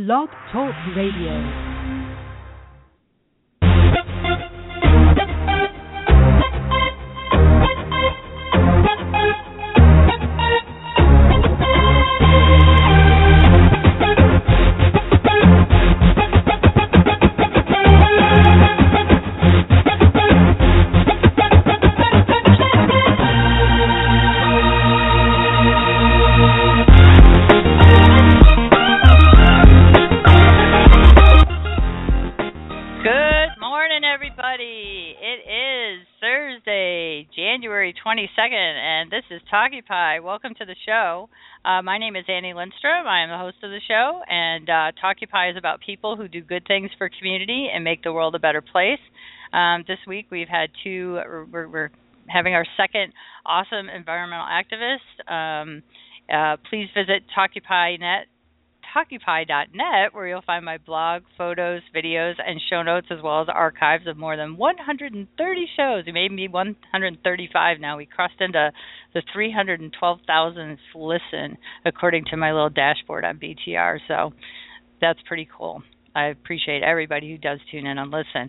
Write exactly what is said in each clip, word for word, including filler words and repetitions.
Blog Talk Radio. twenty-second, and this is Talkie Pie. Welcome to the show. Uh, my name is Annie Lindstrom. I am the host of the show, and uh, Talkie Pie is about people who do good things for community and make the world a better place. Um, this week we've had two, we're, we're having our second awesome environmental activist. Um, uh, please visit Talkie Pie net. Talkie Pie dot net, where you'll find my blog, photos, videos, and show notes, as well as archives of more than one hundred thirty shows. It may be one hundred thirty-five now. We crossed into the three hundred twelve thousandth listen, according to my little dashboard on B T R. So that's pretty cool. I appreciate everybody who does tune in and listen.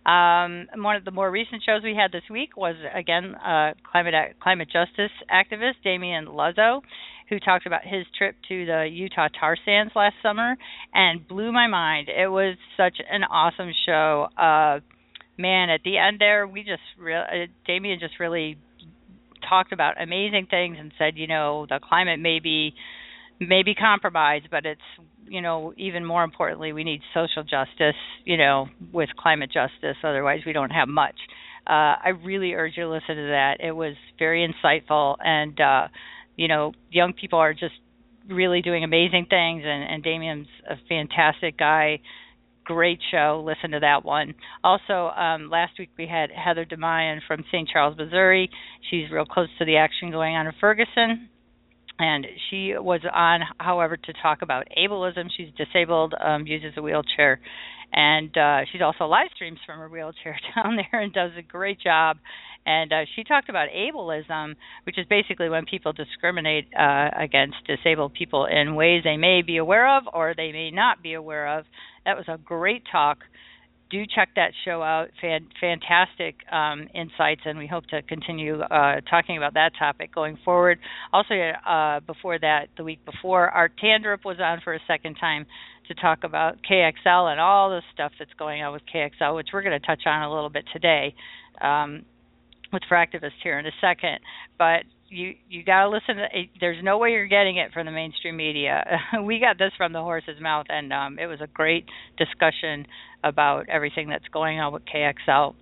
Um, one of the more recent shows we had this week was, again, uh, climate climate justice activist Damien Luzzo, who talked about his trip to the Utah tar sands last summer and blew my mind. It was such an awesome show. Uh, man, at the end there, we just re- uh, Damien just really talked about amazing things and said, you know, the climate may be may be compromised, but it's, you know, even more importantly, we need social justice, you know, with climate justice. Otherwise, we don't have much. Uh, I really urge you to listen to that. It was very insightful, and uh, you know, young people are just really doing amazing things, and, and Damien's a fantastic guy. Great show. Listen to that one. Also, um, last week we had Heather DeMayan from Saint Charles, Missouri. She's real close to the action going on in Ferguson. And she was on, however, to talk about ableism. She's disabled, um, uses a wheelchair, and uh, she's also live streams from her wheelchair down there and does a great job. And uh, she talked about ableism, which is basically when people discriminate uh, against disabled people in ways they may be aware of or they may not be aware of. That was a great talk. Do check that show out. Fan, fantastic um, insights, and we hope to continue uh, talking about that topic going forward. Also, uh, before that, the week before, Art Tandrup was on for a second time to talk about K X L and all the stuff that's going on with K X L, which we're going to touch on a little bit today um, with For Activists here in a second. But you you got to listen to it. There's no way you're getting it from the mainstream media. We got this from the horse's mouth, and um, it was a great discussion about everything that's going on with K X L,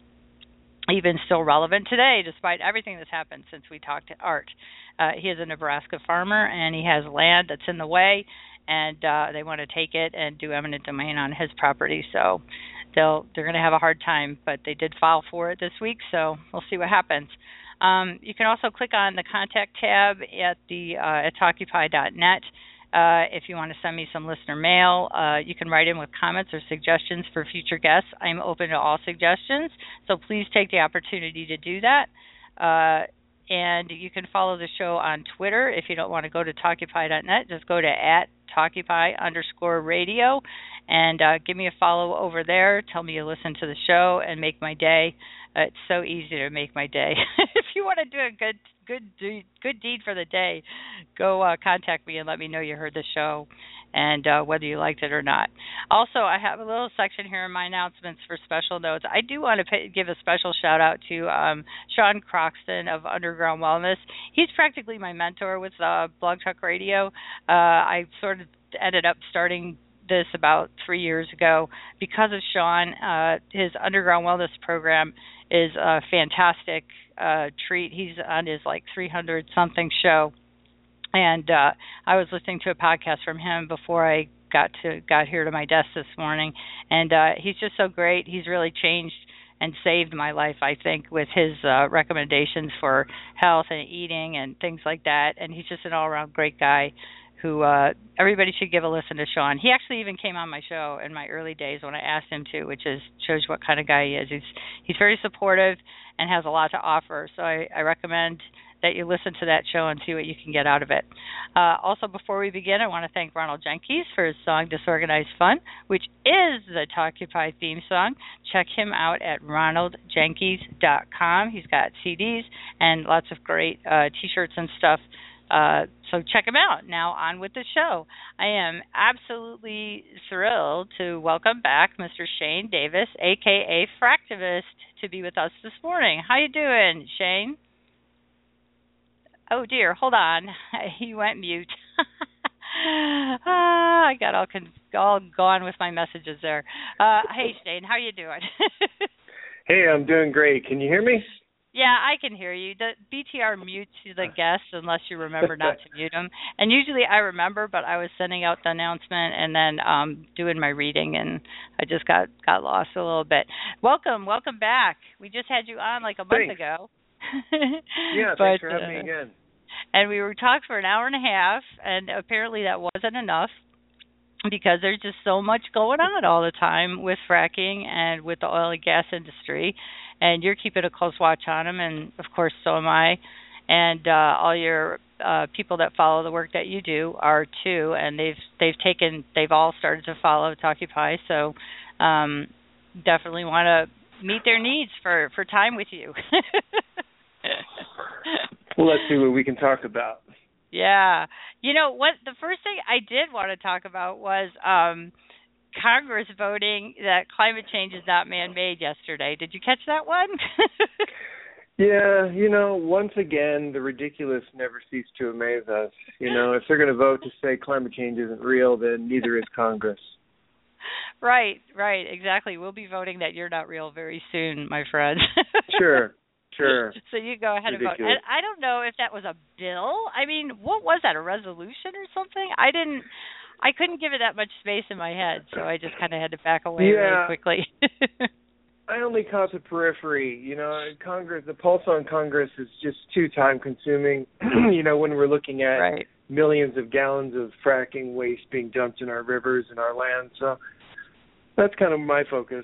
even still relevant today, despite everything that's happened since we talked to Art. Uh, he is a Nebraska farmer, and he has land that's in the way, and uh, they want to take it and do eminent domain on his property. So they'll they're going to have a hard time, but they did file for it this week, so we'll see what happens. Um, you can also click on the contact tab at the uh, at Talkie Pie dot net. Uh, if you want to send me some listener mail, uh, you can write in with comments or suggestions for future guests. I'm open to all suggestions, so please take the opportunity to do that. Uh, and you can follow the show on Twitter. If you don't want to go to Talkie Pie dot net, just go to at Talkie Pie underscore radio and uh, give me a follow over there. Tell me you listen to the show and make my day. Uh, it's so easy to make my day. If you want to do a good good deed, good deed for the day, go uh, contact me and let me know you heard the show and uh, whether you liked it or not. Also, I have a little section here in my announcements for special notes. I do want to pay, give a special shout out to um, Sean Croxton of Underground Wellness. He's practically my mentor with uh, Blog Talk Radio. Uh, I sort of ended up starting this about three years ago because of Sean. Uh, his Underground Wellness program is a fantastic uh, treat. He's on his like three hundred something show, and uh, I was listening to a podcast from him before I got to got here to my desk this morning, and uh, he's just so great. He's really changed and saved my life, I think, with his uh, recommendations for health and eating and things like that. And he's just an all-around great guy who uh, everybody should give a listen to Sean. He actually even came on my show in my early days when I asked him to, which is shows what kind of guy he is. He's he's very supportive and has a lot to offer. So I, I recommend that you listen to that show and see what you can get out of it. Uh, also, before we begin, I want to thank Ronald Jenkins for his song Disorganized Fun, which is the Talkupy theme song. Check him out at ronald jenkins dot com. He's got C Ds and lots of great uh, T-shirts and stuff. Uh, so check him out. Now on with the show. I am absolutely thrilled to welcome back Mister Shane Davis, a k a. Fractivist, to be with us this morning. How you doing, Shane? Oh, dear. Hold on. He went mute. ah, I got all, con- all gone with my messages there. Uh, hey, Shane, how you doing? Hey, I'm doing great. Can you hear me? Yeah, I can hear you. The B T R mutes the guests unless you remember not to mute them. And usually I remember, but I was sending out the announcement and then um, doing my reading, and I just got, got lost a little bit. Welcome, welcome back. We just had you on like a month thanks. ago. Yeah, but, thanks for having uh, me again. And we were talking for an hour and a half, and apparently that wasn't enough because there's just so much going on all the time with fracking and with the oil and gas industry. And you're keeping a close watch on them, and of course so am I. And uh, all your uh, people that follow the work that you do are too. And they've they've taken they've all started to follow Talkupy. So um, definitely want to meet their needs for, for time with you. Well, let's see what we can talk about. Yeah, you know what? The first thing I did want to talk about was. Um, Congress voting that climate change is not man-made yesterday. Did you catch that one? Yeah, you know, once again, the ridiculous never cease to amaze us. You know, if they're going to vote to say climate change isn't real, then neither is Congress. Right, right, exactly. We'll be voting that you're not real very soon, my friend. Sure, sure. So you go ahead ridiculous. and vote. And I don't know if that was a bill. I mean, what was that, a resolution or something? I didn't... I couldn't give it that much space in my head, so I just kind of had to back away yeah, really quickly. I only caught the periphery. You know, Congress, the pulse on Congress is just too time-consuming. You know, when we're looking at right. millions of gallons of fracking waste being dumped in our rivers and our land. So that's kind of my focus.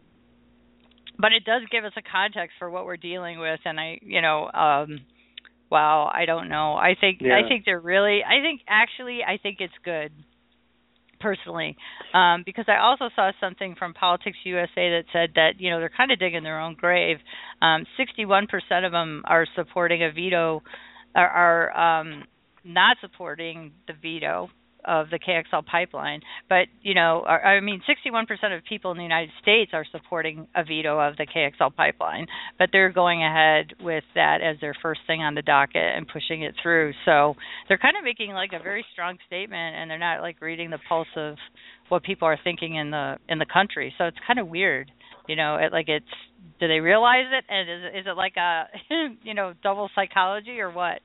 But it does give us a context for what we're dealing with, and I, you know, um, wow, I don't know. I think yeah. I think they're really. I think actually, I think it's good. Personally, um, because I also saw something from Politics U S A that said that, you know, they're kind of digging their own grave. Um, sixty-one percent of them are supporting a veto, are, are um, not supporting the veto of the K X L pipeline. But, you know, are, I mean, sixty-one percent of people in the United States are supporting a veto of the K X L pipeline, but they're going ahead with that as their first thing on the docket and pushing it through. So they're kind of making like a very strong statement, and they're not like reading the pulse of what people are thinking in the in the country. So it's kind of weird, you know. It like it's do they realize it, and is is it like a you know double psychology or what?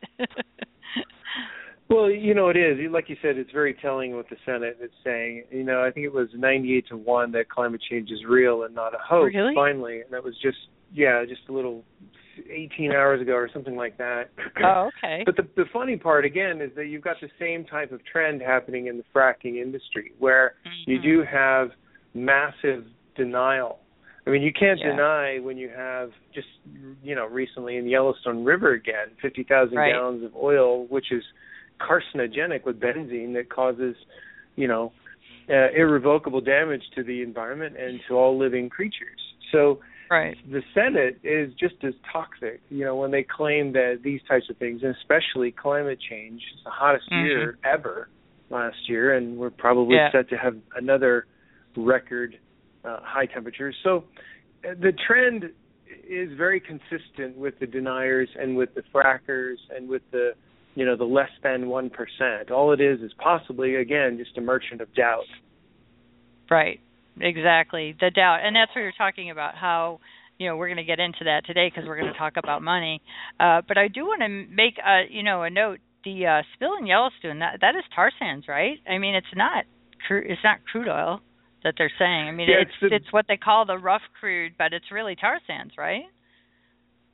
Well, you know, it is. Like you said, it's very telling what the Senate is saying. You know, I think it was ninety-eight to one that climate change is real and not a hoax, really? finally. And that was just, yeah, just a little eighteen hours ago or something like that. Oh, okay. But the, the funny part, again, is that you've got the same type of trend happening in the fracking industry where mm-hmm. you do have massive denial. I mean, you can't yeah. deny when you have just, you know, recently in the Yellowstone River again, fifty thousand right. gallons of oil, which is carcinogenic with benzene that causes, you know, uh, irrevocable damage to the environment and to all living creatures. So right. the Senate is just as toxic, you know, when they claim that these types of things, and especially climate change, is the hottest mm-hmm. year ever last year, and we're probably yeah. set to have another record uh, high temperatures. So uh, the trend is very consistent with the deniers and with the frackers and with the you know, the less than one percent. All it is is possibly, again, just a merchant of doubt. Right, exactly, the doubt. And that's what you're talking about, how, you know, we're going to get into that today because we're going to talk about money. Uh, but I do want to make, a, you know, a note. The uh, spill in Yellowstone, that, that is tar sands, right? I mean, it's not cru- it's not crude oil that they're saying. I mean, yeah, it's it's, the, it's what they call the rough crude, but it's really tar sands, right?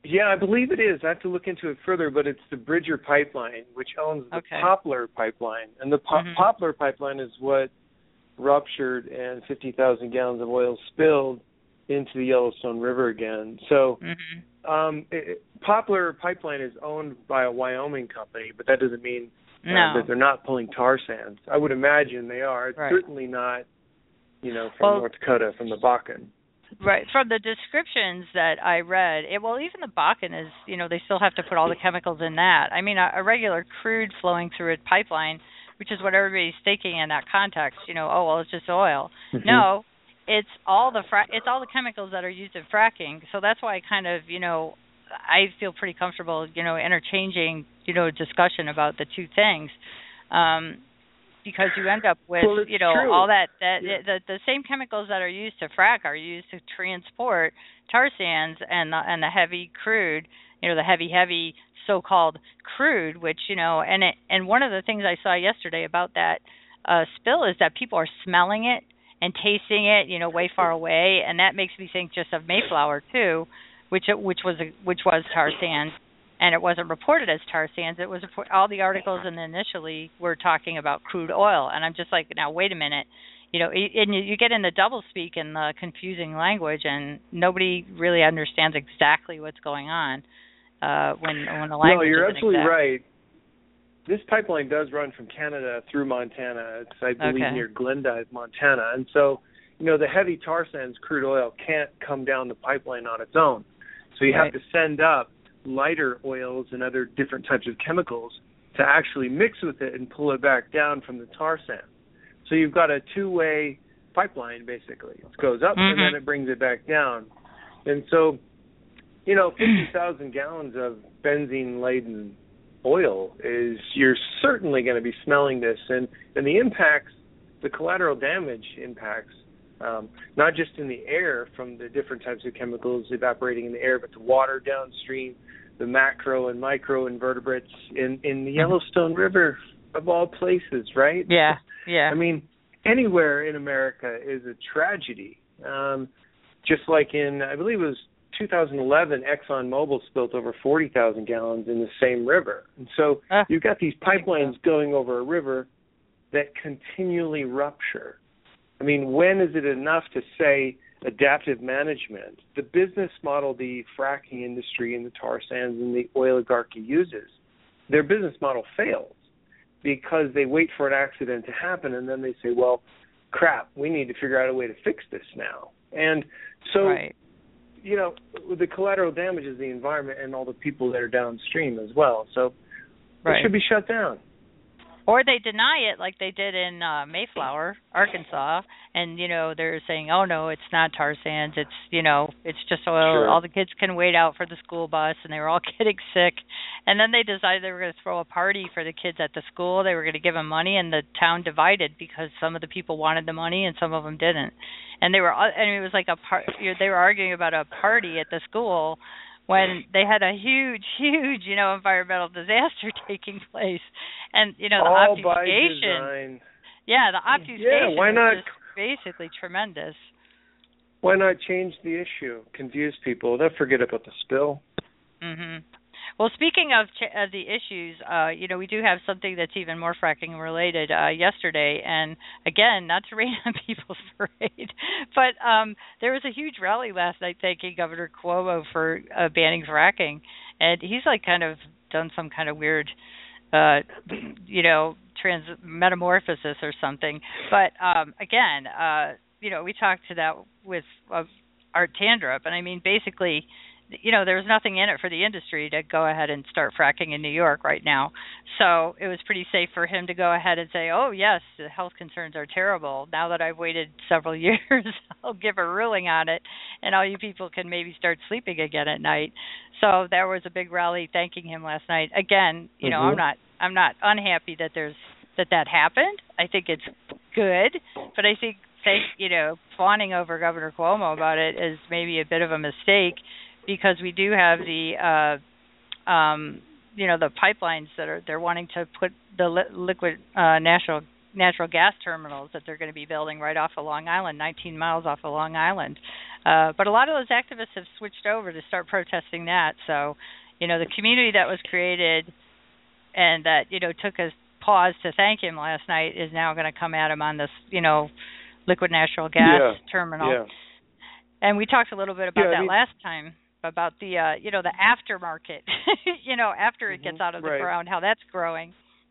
Yeah, I believe it is. I have to look into it further, but it's the Bridger Pipeline, which owns the okay. Poplar Pipeline. And the po- mm-hmm. Poplar Pipeline is what ruptured and fifty thousand gallons of oil spilled into the Yellowstone River again. So mm-hmm. um, it, Poplar Pipeline is owned by a Wyoming company, but that doesn't mean uh, no. that they're not pulling tar sands. I would imagine they are. It's right. certainly not, you know, from well, North Dakota, from the Bakken. Right. From the descriptions that I read, it, well, even the Bakken is, you know, they still have to put all the chemicals in that. I mean, a, a regular crude flowing through a pipeline, which is what everybody's thinking in that context, you know, oh, well, it's just oil. Mm-hmm. No, it's all the fra- it's all the chemicals that are used in fracking. So that's why I kind of, you know, I feel pretty comfortable, you know, interchanging, you know, discussion about the two things. Um Because you end up with, well, you know, true. all that, that yeah. the, the same chemicals that are used to frack are used to transport tar sands and the, and the heavy crude, you know, the heavy, heavy so-called crude, which, you know, and it, and one of the things I saw yesterday about that uh, spill is that people are smelling it and tasting it, you know, way far away, and that makes me think just of Mayflower too, which which was a, which was tar sands. And it wasn't reported as tar sands. It was all the articles, and initially were talking about crude oil. And I'm just like, now wait a minute, you know, and you get into double speak and the confusing language, and nobody really understands exactly what's going on uh, when when the language. No, you're isn't absolutely exact. right. This pipeline does run from Canada through Montana. It's, I believe, okay. near Glendive, Montana. And so, you know, the heavy tar sands crude oil can't come down the pipeline on its own. So you right. have to send up lighter oils and other different types of chemicals to actually mix with it and pull it back down from the tar sand. So you've got a two-way pipeline, basically. It goes up mm-hmm. and then it brings it back down. And so, you know, fifty thousand gallons of benzene-laden oil is, you're certainly going to be smelling this. And, and the impacts, the collateral damage impacts, Um, not just in the air from the different types of chemicals evaporating in the air, but the water downstream, the macro and micro invertebrates in, in the Yellowstone River, of all places, right? Yeah, yeah. I mean, anywhere in America is a tragedy. Um, just like in, I believe it was two thousand eleven, ExxonMobil spilled over forty thousand gallons in the same river. And so uh, you've got these pipelines going over a river that continually rupture. I mean, when is it enough to say adaptive management? The business model the fracking industry and the tar sands and the oligarchy uses, their business model fails because they wait for an accident to happen and then they say, well, crap, we need to figure out a way to fix this now. And so, right. you know, the collateral damage is the environment and all the people that are downstream as well. So right. it should be shut down. Or they deny it like they did in uh, Mayflower, Arkansas, and, you know, they're saying, oh, no, it's not tar sands. It's, you know, it's just oil. Sure. All the kids can wait out for the school bus, and they were all getting sick. And then they decided they were going to throw a party for the kids at the school. They were going to give them money, and the town divided because some of the people wanted the money and some of them didn't. And they were, and it was like a part. You know, they were arguing about a party at the school when they had a huge, huge, you know, environmental disaster taking place. And, you know, the all obfuscation. By design. Yeah, the obfuscation yeah, why not, is just basically tremendous. Why not change the issue, confuse people? They'll forget about the spill. Mhm. Well, speaking of, ch- of the issues, uh, you know, we do have something that's even more fracking related uh, yesterday. And again, not to rain on people's parade, but um, there was a huge rally last night thanking Governor Cuomo for uh, banning fracking. And he's like kind of done some kind of weird, uh, you know, trans metamorphosis or something. But um, again, uh, you know, we talked to that with uh, Art Tandrup. And I mean, basically, you know, there was nothing in it for the industry to go ahead and start fracking in New York right now. So it was pretty safe for him to go ahead and say, oh, yes, the health concerns are terrible. Now that I've waited several years, I'll give a ruling on it, and all you people can maybe start sleeping again at night. So there was a big rally thanking him last night. Again, you know, mm-hmm. I'm not I'm not unhappy that there's that that happened. I think it's good, but I think, think you know, fawning over Governor Cuomo about it is maybe a bit of a mistake, because we do have the, uh, um, you know, the pipelines that are they're wanting to put the li- liquid uh, natural natural gas terminals that they're going to be building right off of Long Island, nineteen miles off of Long Island. Uh, but a lot of those activists have switched over to start protesting that. So, you know, the community that was created and that, you know, took a pause to thank him last night is now going to come at him on this, you know, liquid natural gas yeah. terminal. Yeah. And we talked a little bit about yeah, that I mean, last time, about the, uh, you know, the aftermarket, you know, after it gets mm-hmm, out of the right. ground, how that's growing.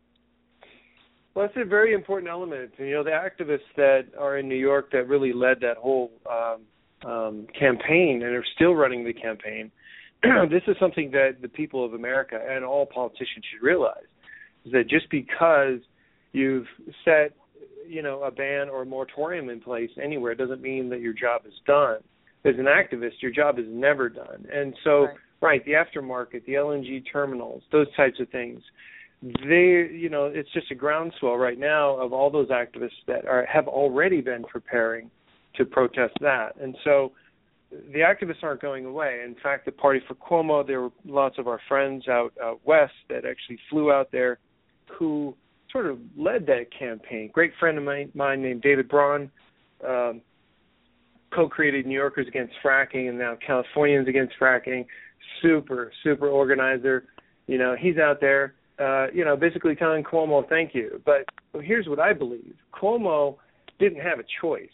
Well, it's a very important element. You know, the activists that are in New York that really led that whole um, um, campaign and are still running the campaign, this is something that the people of America and all politicians should realize, is that just because you've set, you know, a ban or a moratorium in place anywhere doesn't mean that your job is done. As an activist, your job is never done. And so, right, right the aftermarket, the L N G terminals, those types of things, they, you know, it's just a groundswell right now of all those activists that are have already been preparing to protest that. And so the activists aren't going away. In fact, the Party for Cuomo, there were lots of our friends out, out west that actually flew out there who sort of led that campaign. Great friend of mine, mine named David Braun, um, co-created New Yorkers Against Fracking and now Californians Against Fracking. Super, super organizer. You know, he's out there, uh, you know, basically telling Cuomo, thank you. But here's what I believe. Cuomo didn't have a choice.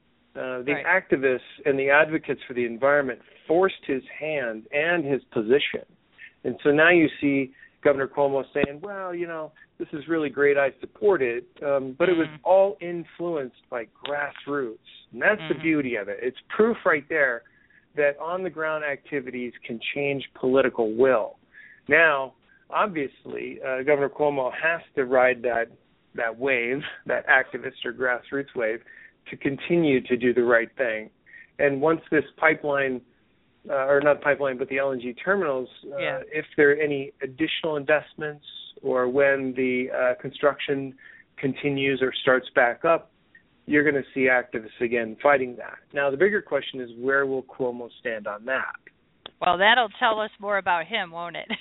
Uh, the right. activists and the advocates for the environment forced his hand and his position. And so now you see Governor Cuomo saying, well, you know, this is really great, I support it, um, but it was all influenced by grassroots. And that's mm-hmm. the beauty of it. It's proof right there that on-the-ground activities can change political will. Now, obviously, uh, Governor Cuomo has to ride that that wave, that activist or grassroots wave, to continue to do the right thing. And once this pipeline, uh, or not pipeline, but the L N G terminals, uh, yeah. if there are any additional investments or when the uh, construction continues or starts back up, you're going to see activists again fighting that. Now, the bigger question is, where will Cuomo stand on that? Well, that'll tell us more about him, won't it?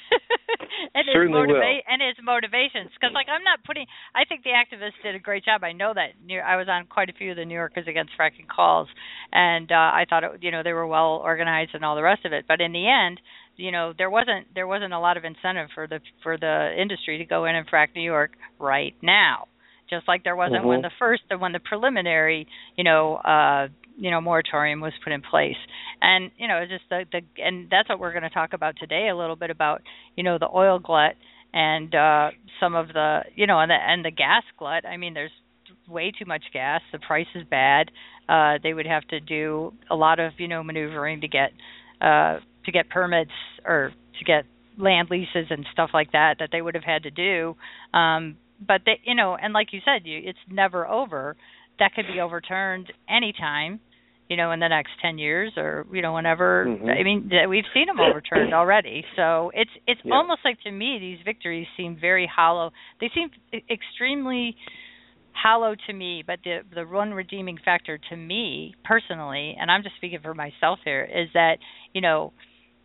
and his Certainly motiva- will. And his motivations. Because, like, I'm not putting – I think the activists did a great job. I know that. Near, I was on quite a few of the New Yorkers Against Fracking calls, and uh, I thought, it, you know, they were well organized and all the rest of it. But in the end, you know, there wasn't there wasn't a lot of incentive for the for the industry to go in and frack New York right now. Just like there wasn't mm-hmm. when the first, when the preliminary, you know, uh, you know, moratorium was put in place, and you know, just the, the and that's what we're going to talk about today, a little bit about, you know, the oil glut and uh, some of the, you know, and the and the gas glut. I mean, there's way too much gas. The price is bad. Uh, they would have to do a lot of, you know, maneuvering to get uh, to get permits or to get land leases and stuff like that that they would have had to do. Um, But, they, you know, and like you said, you, it's never over. That could be overturned anytime, you know, in the next ten years or, you know, whenever. Mm-hmm. I mean, we've seen them overturned already. So it's it's yeah. almost like, to me, these victories seem very hollow. They seem extremely hollow to me, but the the one redeeming factor to me personally, and I'm just speaking for myself here, is that, you know,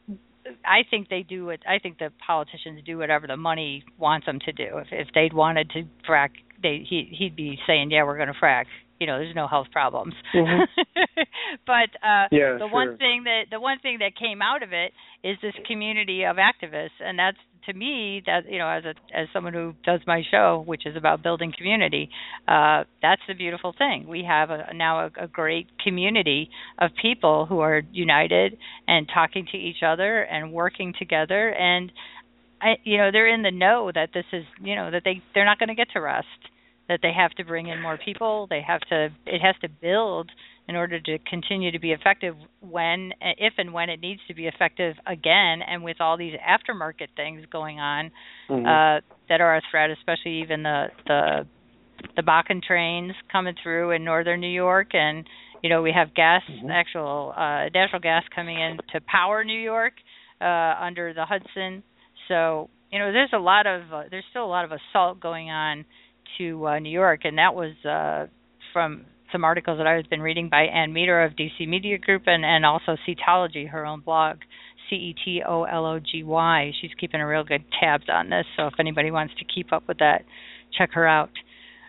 I think they do it. I think the politicians do whatever the money wants them to do. If if they'd wanted to frack, they he he'd be saying, yeah, we're going to frack. You know, there's no health problems. Mm-hmm. but uh, yeah, the sure. one thing that the one thing that came out of it is this community of activists, and that's, to me, that, you know, as a as someone who does my show, which is about building community, uh, that's the beautiful thing. We have a, now a, a great community of people who are united and talking to each other and working together, and I, you know, they're in the know that this is, you know, that they they're not going to get to rest, that they have to bring in more people. They have to. It has to build in order to continue to be effective when, if and when it needs to be effective again, and with all these aftermarket things going on mm-hmm. uh, that are a threat, especially even the, the the Bakken trains coming through in northern New York, and, you know, we have gas, mm-hmm. actual uh, natural gas coming in to power New York uh, under the Hudson. So, you know, there's a lot of, uh, there's still a lot of assault going on to uh, New York, and that was uh, from some articles that I've been reading by Ann Meter of D C Media Group, and, and also Cetology, her own blog, C E T O L O G Y. She's keeping a real good tabs on this, so if anybody wants to keep up with that, check her out.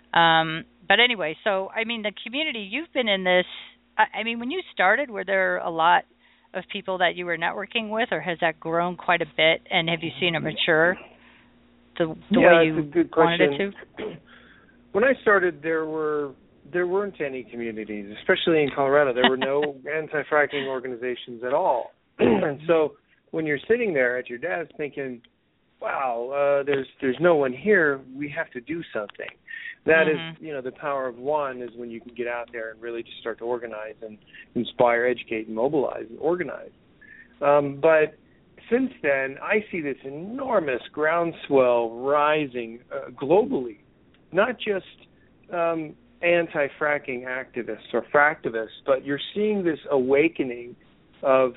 Um, but anyway, so I mean, the community you've been in this. I, I mean, when you started, were there a lot of people that you were networking with, or has that grown quite a bit? And have you seen it mature the, the yeah, way you it's a good wanted question. it to? When I started, there were there weren't any communities, especially in Colorado. There were no anti-fracking organizations at all. And so when you're sitting there at your desk thinking, wow, uh, there's there's no one here, we have to do something. That mm-hmm. is, you know, the power of one is when you can get out there and really just start to organize and inspire, educate, and mobilize and organize. Um, but since then, I see this enormous groundswell rising uh, globally, not just um, anti-fracking activists or fractivists, but you're seeing this awakening of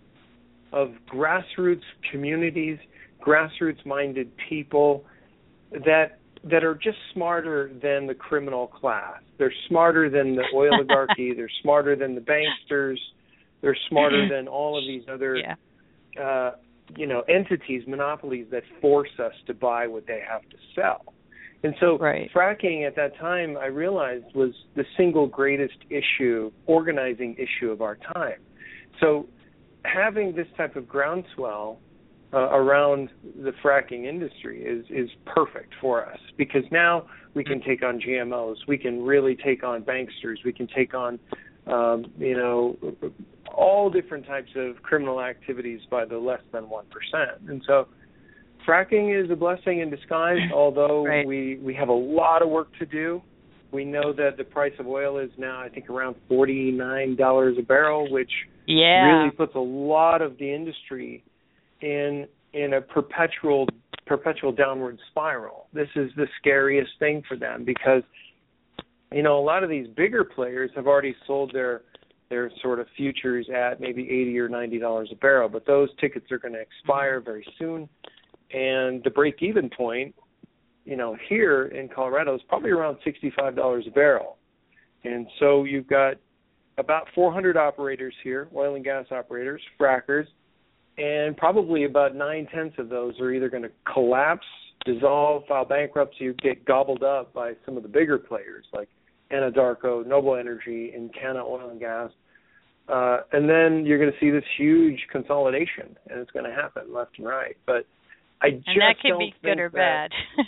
of grassroots communities, grassroots-minded people that that are just smarter than the criminal class. They're smarter than the oil oligarchy. They're smarter than the banksters. They're smarter than all of these other, yeah. uh, you know, entities, monopolies that force us to buy what they have to sell. And so right. fracking at that time, I realized, was the single greatest issue, organizing issue of our time. So having this type of groundswell uh, around the fracking industry is, is perfect for us, because now we can take on G M Os, we can really take on banksters, we can take on, um, you know, all different types of criminal activities by the less than one percent. And so fracking is a blessing in disguise, although right. we, we have a lot of work to do. We know that the price of oil is now, I think, around forty-nine dollars a barrel, which yeah. really puts a lot of the industry in in a perpetual perpetual downward spiral. This is the scariest thing for them because, you know, a lot of these bigger players have already sold their their sort of futures at maybe eighty or ninety dollars a barrel, but those tickets are going to expire very soon, and the break-even point, you know, here in Colorado is probably around sixty-five dollars a barrel. And so you've got about four hundred operators here, oil and gas operators, frackers, and probably about nine-tenths of those are either going to collapse, dissolve, file bankruptcy, or get gobbled up by some of the bigger players like Anadarko, Noble Energy, Encana Oil and Gas. Uh, and then you're going to see this huge consolidation, and it's going to happen left and right. But I and just that could don't be good or that,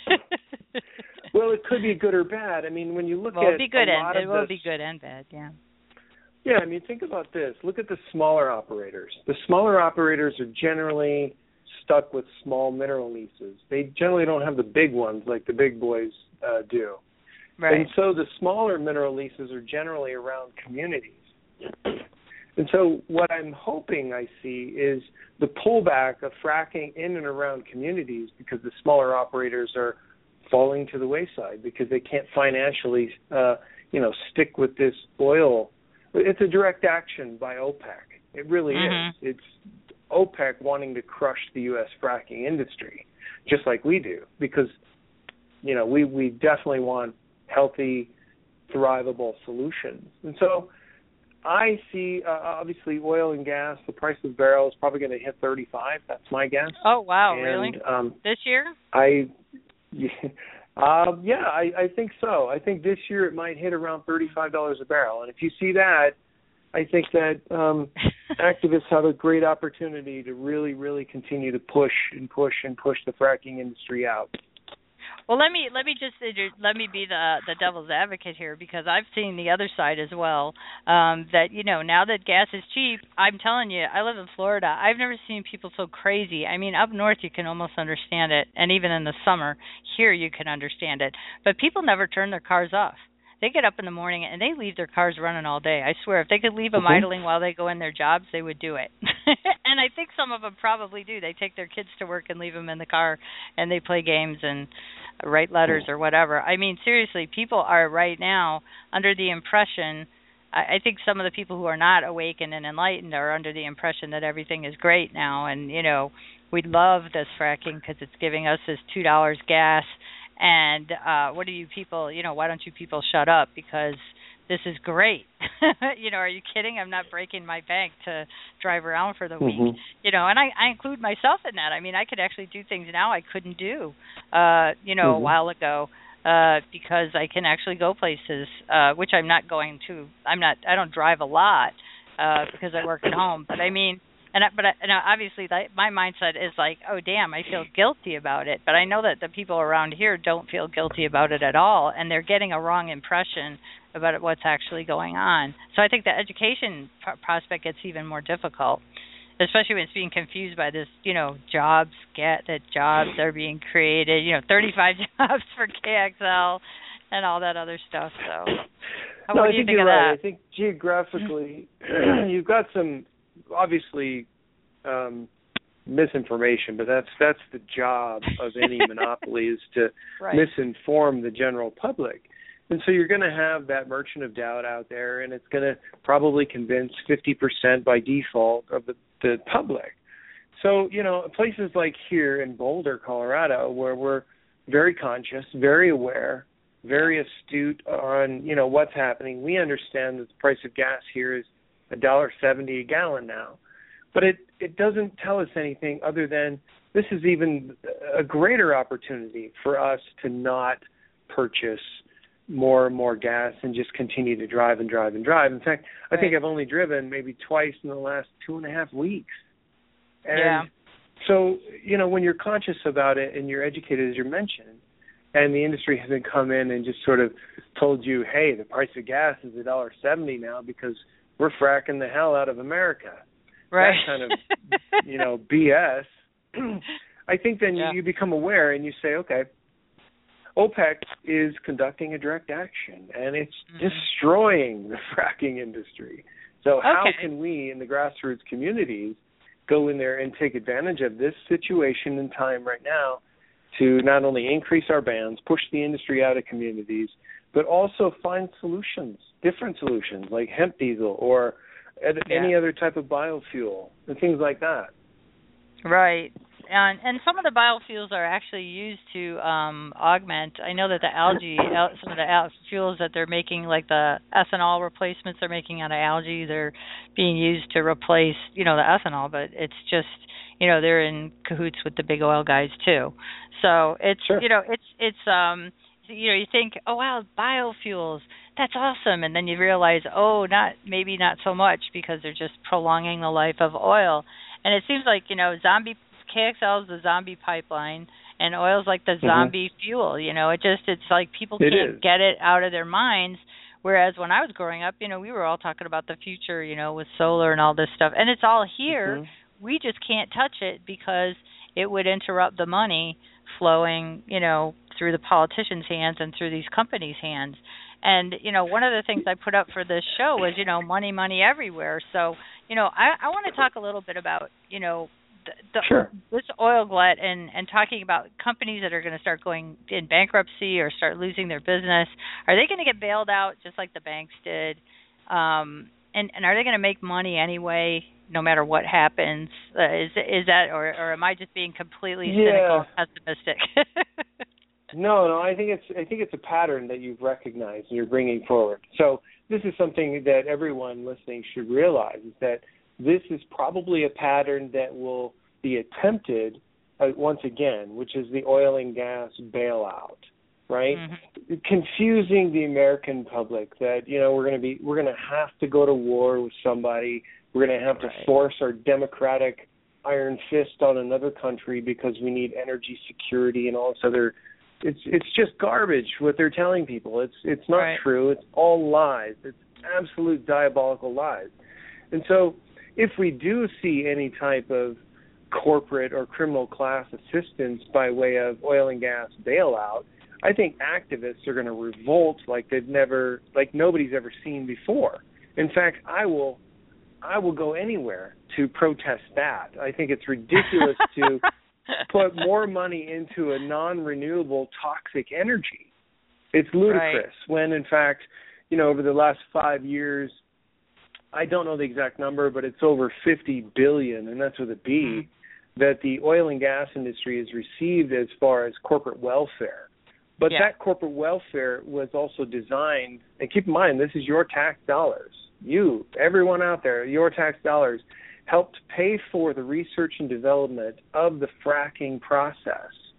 bad. Well, it could be good or bad. I mean, when you look well, at it'll be good a and lot it of will the, be good and bad, yeah. Yeah, I mean, think about this. Look at the smaller operators. The smaller operators are generally stuck with small mineral leases. They generally don't have the big ones like the big boys uh, do. Right. And so the smaller mineral leases are generally around communities. And so what I'm hoping I see is the pullback of fracking in and around communities because the smaller operators are falling to the wayside because they can't financially, uh, you know, stick with this oil. It's a direct action by OPEC. It really mm-hmm. is. It's OPEC wanting to crush the U S fracking industry, just like we do, because, you know, we, we definitely want healthy, thrivable solutions. And so I see, uh, obviously, oil and gas, the price of the barrel is probably going to hit thirty-five. That's my guess. Oh, wow, and, really? Um, this year? I, yeah, uh, yeah I, I think so. I think this year it might hit around thirty-five dollars a barrel. And if you see that, I think that um, activists have a great opportunity to really, really continue to push and push and push the fracking industry out. Well, let me let me just let me be the the devil's advocate here, because I've seen the other side as well. Um, that you know, now that gas is cheap, I'm telling you, I live in Florida. I've never seen people so crazy. I mean, up north you can almost understand it, and even in the summer here you can understand it. But people never turn their cars off. They get up in the morning and they leave their cars running all day. I swear, if they could leave them mm-hmm. idling while they go in their jobs, they would do it. And I think some of them probably do. They take their kids to work and leave them in the car, and they play games and write letters or whatever. I mean, seriously, people are right now under the impression, I, I think some of the people who are not awakened and enlightened are under the impression that everything is great now. And, you know, we love this fracking because it's giving us this two dollars gas. And uh, what do you people, you know, why don't you people shut up, because this is great. You know, are you kidding? I'm not breaking my bank to drive around for the week. Mm-hmm. You know, and I, I include myself in that. I mean, I could actually do things now I couldn't do, uh, you know, mm-hmm. a while ago. uh, because I can actually go places, uh, which I'm not going to. I'm not. I don't drive a lot uh, because I work at home. But I mean, and I, but I, and obviously like, my mindset is like, oh damn, I feel guilty about it. But I know that the people around here don't feel guilty about it at all, and they're getting a wrong impression about what's actually going on. So I think the education p- prospect gets even more difficult, especially when it's being confused by this, you know, jobs get that jobs are being created, you know, thirty-five jobs for K X L and all that other stuff. So no, what I do you think think you're of right. that? I think geographically, you've got some obviously um, misinformation, but that's that's the job of any monopoly is to right. misinform the general public. And so you're going to have that merchant of doubt out there, and it's going to probably convince fifty percent by default of the, the public. So, you know, places like here in Boulder, Colorado, where we're very conscious, very aware, very astute on, you know, what's happening. We understand that the price of gas here is one dollar seventy a gallon now. But it, it doesn't tell us anything other than this is even a greater opportunity for us to not purchase more and more gas and just continue to drive and drive and drive. In fact, I right. think I've only driven maybe twice in the last two and a half weeks. And yeah. so, you know, when you're conscious about it and you're educated, as you mentioned, and the industry hasn't come in and just sort of told you, hey, the price of gas is one dollar seventy now because we're fracking the hell out of America. Right. That kind of, you know, B S. I think then yeah. you, you become aware and you say, okay, OPEC is conducting a direct action, and it's mm-hmm. destroying the fracking industry. So okay. how can we in the grassroots communities go in there and take advantage of this situation in time right now to not only increase our bans, push the industry out of communities, but also find solutions, different solutions like hemp diesel or yeah. any other type of biofuel and things like that. Right. And and some of the biofuels are actually used to um, augment. I know that the algae, some of the al- fuels that they're making, like the ethanol replacements they're making out of algae, they're being used to replace, you know, the ethanol. But it's just, you know, they're in cahoots with the big oil guys too. So it's, sure. you know, it's it's um, you know, you think, oh wow, biofuels, that's awesome, and then you realize, oh, not maybe not so much because they're just prolonging the life of oil. And it seems like, you know, zombie. K X L is the zombie pipeline, and oil's like the mm-hmm. zombie fuel. You know, it just it's like people it can't is. get it out of their minds. Whereas when I was growing up, you know, we were all talking about the future, you know, with solar and all this stuff, and it's all here. Mm-hmm. We just can't touch it because it would interrupt the money flowing, you know, through the politicians' hands and through these companies' hands. And, you know, one of the things I put up for this show was, you know, money, money everywhere. So, you know, I, I want to talk a little bit about, you know, The, the, sure. this oil glut and, and talking about companies that are going to start going in bankruptcy or start losing their business. Are they going to get bailed out just like the banks did? Um, and, and are they going to make money anyway, no matter what happens? Uh, is is that, or, or am I just being completely yeah. cynical and pessimistic? no, no. I think it's I think it's a pattern that you've recognized and you're bringing forward. So this is something that everyone listening should realize is that this is probably a pattern that will be attempted uh, once again, which is the oil and gas bailout, right? Mm-hmm. Confusing the American public that, you know, we're going to be, we're going to have to go to war with somebody. We're going to have right. to force our democratic iron fist on another country because we need energy security and all this other. It's it's just garbage what they're telling people. It's it's not right. true. It's all lies. It's absolute diabolical lies. And so, if we do see any type of corporate or criminal class assistance by way of oil and gas bailout, I think activists are going to revolt like they've never, like nobody's ever seen before. In fact, I will, I will go anywhere to protest that. I think it's ridiculous to put more money into a non-renewable toxic energy. It's ludicrous right. when, in fact, you know, over the last five years, I don't know the exact number, but it's over fifty billion, and that's with a B, mm-hmm. that the oil and gas industry has received as far as corporate welfare. But yeah. that corporate welfare was also designed, and keep in mind, this is your tax dollars. You, everyone out there, your tax dollars helped pay for the research and development of the fracking process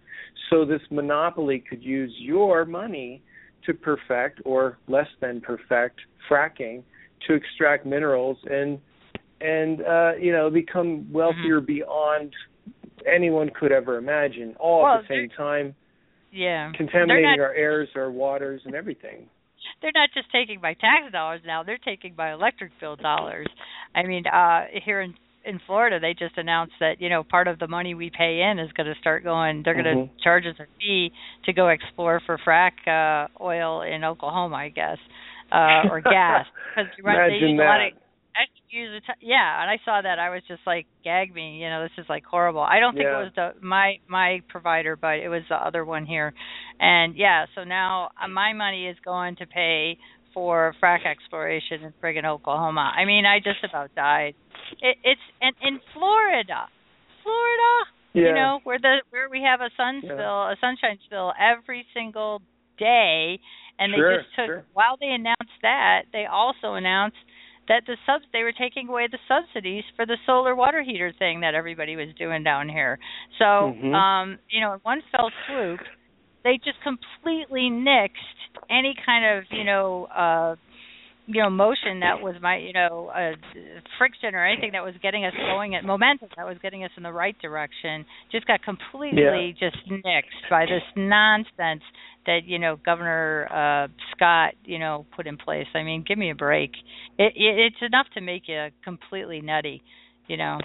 so this monopoly could use your money to perfect or less than perfect fracking to extract minerals and and uh, you know become wealthier mm-hmm. beyond anyone could ever imagine, all well, at the same time. Yeah, contaminating not, our airs, our waters, and everything. They're not just taking my tax dollars now; they're taking my electric bill dollars. I mean, uh, here in in Florida, they just announced that you know part of the money we pay in is going to start going. They're going to mm-hmm. charge us a fee to go explore for frack uh, oil in Oklahoma, I guess, uh, or gas because they use a lot of. I use a t- yeah, and I saw that. I was just like, gag me. You know, this is like horrible. I don't think yeah. it was the my my provider, but it was the other one here. And yeah, so now uh, my money is going to pay for frack exploration in friggin' Oklahoma. I mean, I just about died. It, it's and in Florida, Florida, yeah. you know, where the where we have a sun yeah. spill, a sunshine spill every single day, and sure, they just took sure. while they announced that, they also announced that the subs they were taking away the subsidies for the solar water heater thing that everybody was doing down here. So, mm-hmm. um, you know, in one fell swoop, they just completely nixed any kind of, you know, uh, you know, motion that was my, you know, uh, friction or anything that was getting us going at momentum that was getting us in the right direction. Just got completely yeah. just nixed by this nonsense that, you know, Governor uh, Scott, you know, put in place. I mean, give me a break. It, it, it's enough to make you completely nutty, you know.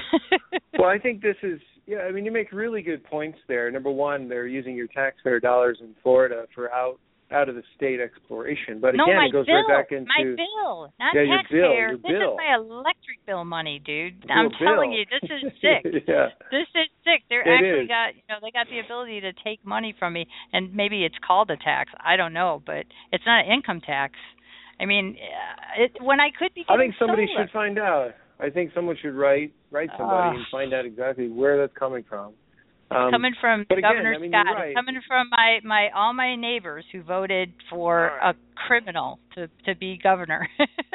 Well, I think this is, yeah, I mean, you make really good points there. Number one, they're using your taxpayer dollars in Florida for out out of the state exploration. But no, again, my it goes bill, right back into my bill, not yeah, your taxpayer. bill, your this bill. is my electric bill money, dude. Your I'm bill. telling you, this is sick. yeah. This is sick. They're it actually is. got, you know, they got the ability to take money from me, and maybe it's called a tax. I don't know, but it's not an income tax. I mean, it, when I could be getting I think somebody solar. should find out. I think someone should write write somebody uh, and find out exactly where that's coming from. Um, coming from but Governor again, I mean, Scott. you're right. It's coming from my, my all my neighbors who voted for right. a criminal to to be governor.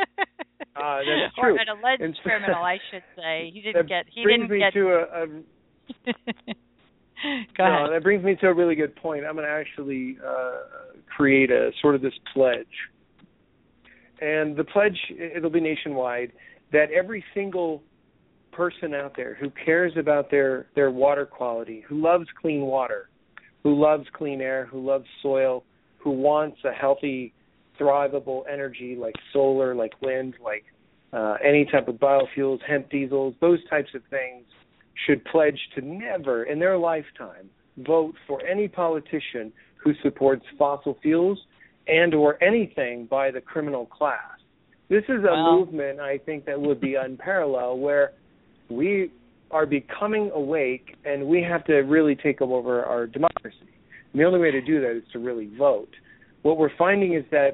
uh, that's or true. an alleged and, criminal, I should say. He didn't that get. He brings didn't me get. to a, a Go no, ahead. that brings me to a really good point. I'm going to actually uh, create a sort of this pledge, and the pledge it'll be nationwide that every single person out there who cares about their, their water quality, who loves clean water, who loves clean air, who loves soil, who wants a healthy, thrivable energy like solar, like wind, like uh, any type of biofuels, hemp diesels, those types of things, should pledge to never in their lifetime vote for any politician who supports fossil fuels and or anything by the criminal class. This is a wow. movement, I think, that would be unparalleled, where we are becoming awake, and we have to really take over our democracy. And the only way to do that is to really vote. What we're finding is that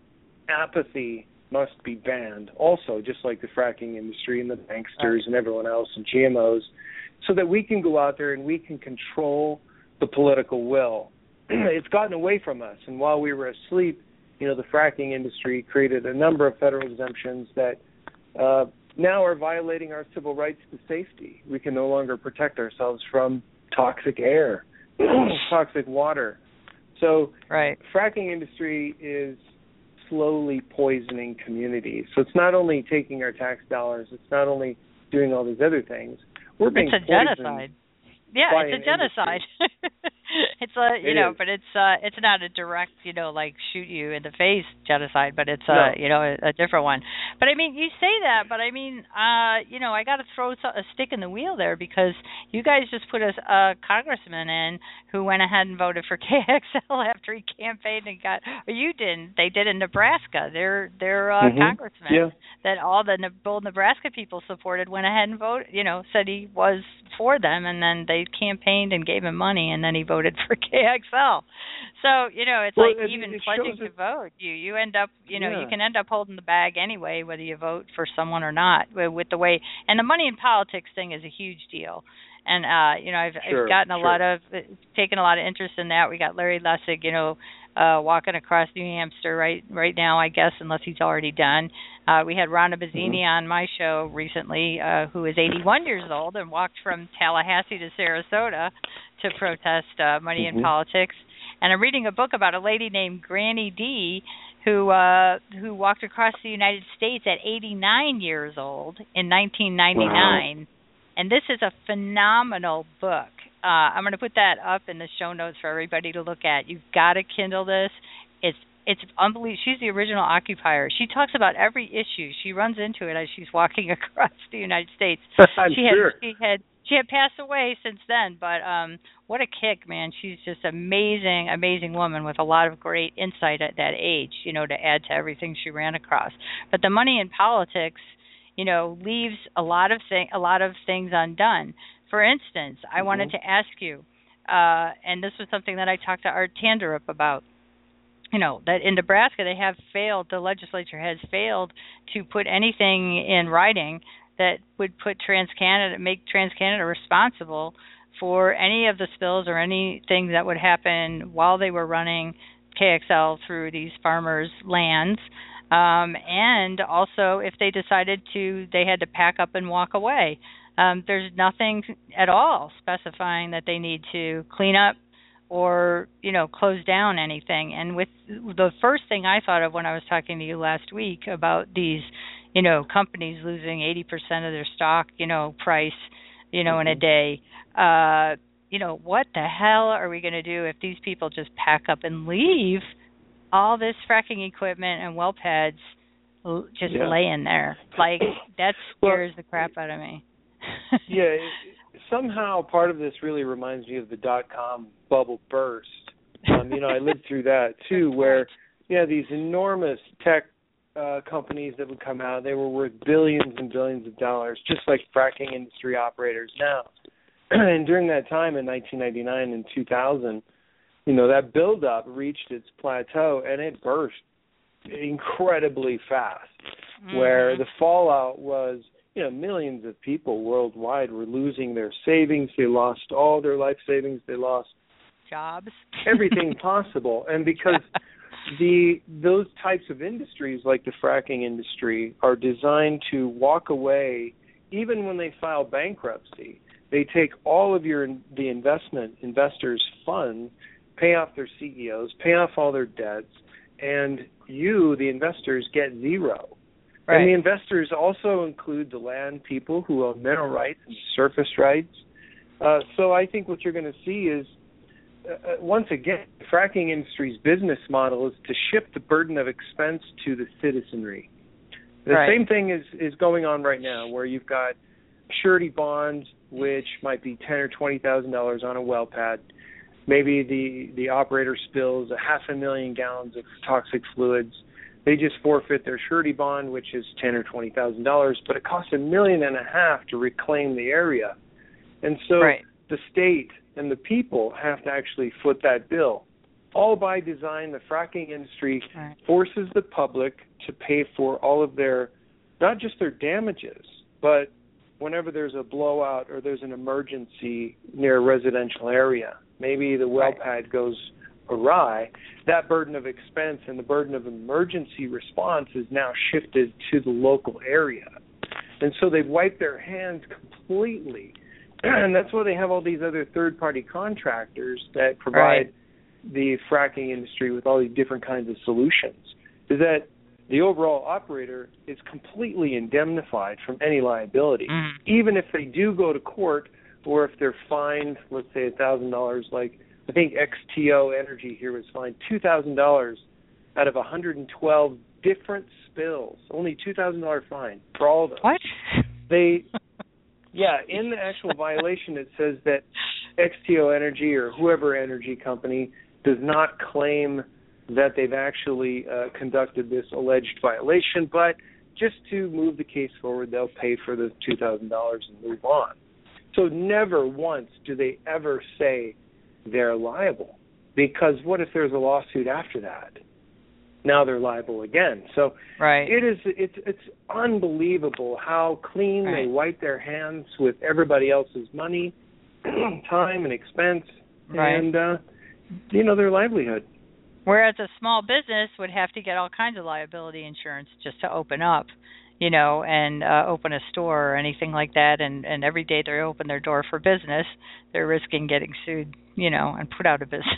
apathy must be banned also, just like the fracking industry and the banksters and everyone else and G M Os, so that we can go out there and we can control the political will. It's gotten away from us, and while we were asleep, you know, the fracking industry created a number of federal exemptions that uh, now are violating our civil rights to safety. We can no longer protect ourselves from toxic air, toxic water. So right. fracking industry is slowly poisoning communities. So it's not only taking our tax dollars, it's not only doing all these other things. We're being it's a poisoned. genocide. Yeah, by it's a genocide. It's a you it know, is. but it's uh it's not a direct, you know, like shoot you in the face genocide, but it's uh no. you know, a, a different one. But I mean, you say that, but I mean, uh, you know, I got to throw a stick in the wheel there because you guys just put a, a congressman in who went ahead and voted for K X L after he campaigned and got. Or you didn't. They did in Nebraska. Their their uh, mm-hmm. congressman yeah. that all the bold Nebraska people supported went ahead and voted. You know, said he was for them, and then they campaigned and gave him money, and then he voted for K X L. So, you know, it's well, like it, even it pledging to it. vote, you you end up, you know, yeah. you can end up holding the bag anyway, whether you vote for someone or not, with the way, and the money in politics thing is a huge deal. And, uh, you know, I've, sure, I've gotten a sure. lot of, taken a lot of interest in that. We got Larry Lessig, you know, uh, walking across New Hampshire right right now, I guess, unless he's already done. Uh, we had Rhonda Bazzini mm-hmm. on my show recently, uh, who is eighty-one years old and walked from Tallahassee to Sarasota to protest uh, money mm-hmm. in politics. And I'm reading a book about a lady named Granny D, who uh, who walked across the United States at eighty-nine years old in nineteen ninety-nine. Wow. And this is a phenomenal book. Uh, I'm going to put that up in the show notes for everybody to look at. You've got to Kindle this. It's it's unbelievable. She's the original occupier. She talks about every issue. She runs into it as she's walking across the United States. I'm she sure. Had, she had she had passed away since then, but um, what a kick, man. She's just an amazing, amazing woman with a lot of great insight at that age, you know, to add to everything she ran across. But the money in politics, you know, leaves a lot of thing, a lot of things undone. For instance, I mm-hmm. wanted to ask you, uh, and this was something that I talked to Art Tanderup about, you know, that in Nebraska they have failed, the legislature has failed to put anything in writing that would put TransCanada, make TransCanada responsible for any of the spills or anything that would happen while they were running K X L through these farmers' lands. Um, and also if they decided to, they had to pack up and walk away. Um, there's nothing at all specifying that they need to clean up or, you know, close down anything. And with the first thing I thought of when I was talking to you last week about these, you know, companies losing eighty percent of their stock, you know, price, you know, mm-hmm. in a day, uh, you know, what the hell are we going to do if these people just pack up and leave all this fracking equipment and well pads just yeah. laying there? Like, that scares well, the crap out of me. yeah, it, somehow part of this really reminds me of the dot-com bubble burst. Um, you know, I lived through that too, where, yeah, these enormous tech uh, companies that would come out, they were worth billions and billions of dollars, just like fracking industry operators now. And during that time in nineteen ninety-nine and two thousand, you know, that buildup reached its plateau and it burst incredibly fast, mm-hmm. where the fallout was, you know, millions of people worldwide were losing their savings. They lost all their life savings. They lost jobs, everything possible. And because the those types of industries, like the fracking industry, are designed to walk away even when they file bankruptcy. They take all of your the investment investors' funds, pay off their C E Os, pay off all their debts, and you, the investors, get zero. Right. And the investors also include the land people who own mineral rights and surface rights. Uh, so I think what you're going to see is, uh, once again, the fracking industry's business model is to shift the burden of expense to the citizenry. The right. same thing is, is going on right now, where you've got surety bonds, which might be ten or twenty thousand dollars on a well pad. Maybe the, the operator spills a half a million gallons of toxic fluids. They just forfeit their surety bond, which is ten or twenty thousand dollars, but it costs a million and a half to reclaim the area. And so right. the state and the people have to actually foot that bill. All by design, the fracking industry right. forces the public to pay for all of their, not just their damages, but whenever there's a blowout or there's an emergency near a residential area, maybe the well right. pad goes awry, that burden of expense and the burden of emergency response is now shifted to the local area. And so they've wiped their hands completely. And that's why they have all these other third-party contractors that provide right. the fracking industry with all these different kinds of solutions, is that the overall operator is completely indemnified from any liability. Mm. Even if they do go to court or if they're fined, let's say one thousand dollars, like I think X T O Energy here was fined two thousand dollars out of one hundred twelve different spills, only two thousand dollars fine for all of them. What? They, yeah, in the actual violation it says that X T O Energy or whoever energy company does not claim that they've actually uh, conducted this alleged violation, but just to move the case forward, they'll pay for the two thousand dollars and move on. So never once do they ever say they're liable, because what if there's a lawsuit after that? Now they're liable again. So right. it is it's it's unbelievable how clean right. they wipe their hands with everybody else's money, time and expense, right. and uh, you know, their livelihood. Whereas a small business would have to get all kinds of liability insurance just to open up, you know, and uh, open a store or anything like that. And, and every day they open their door for business, they're risking getting sued, you know, and put out of business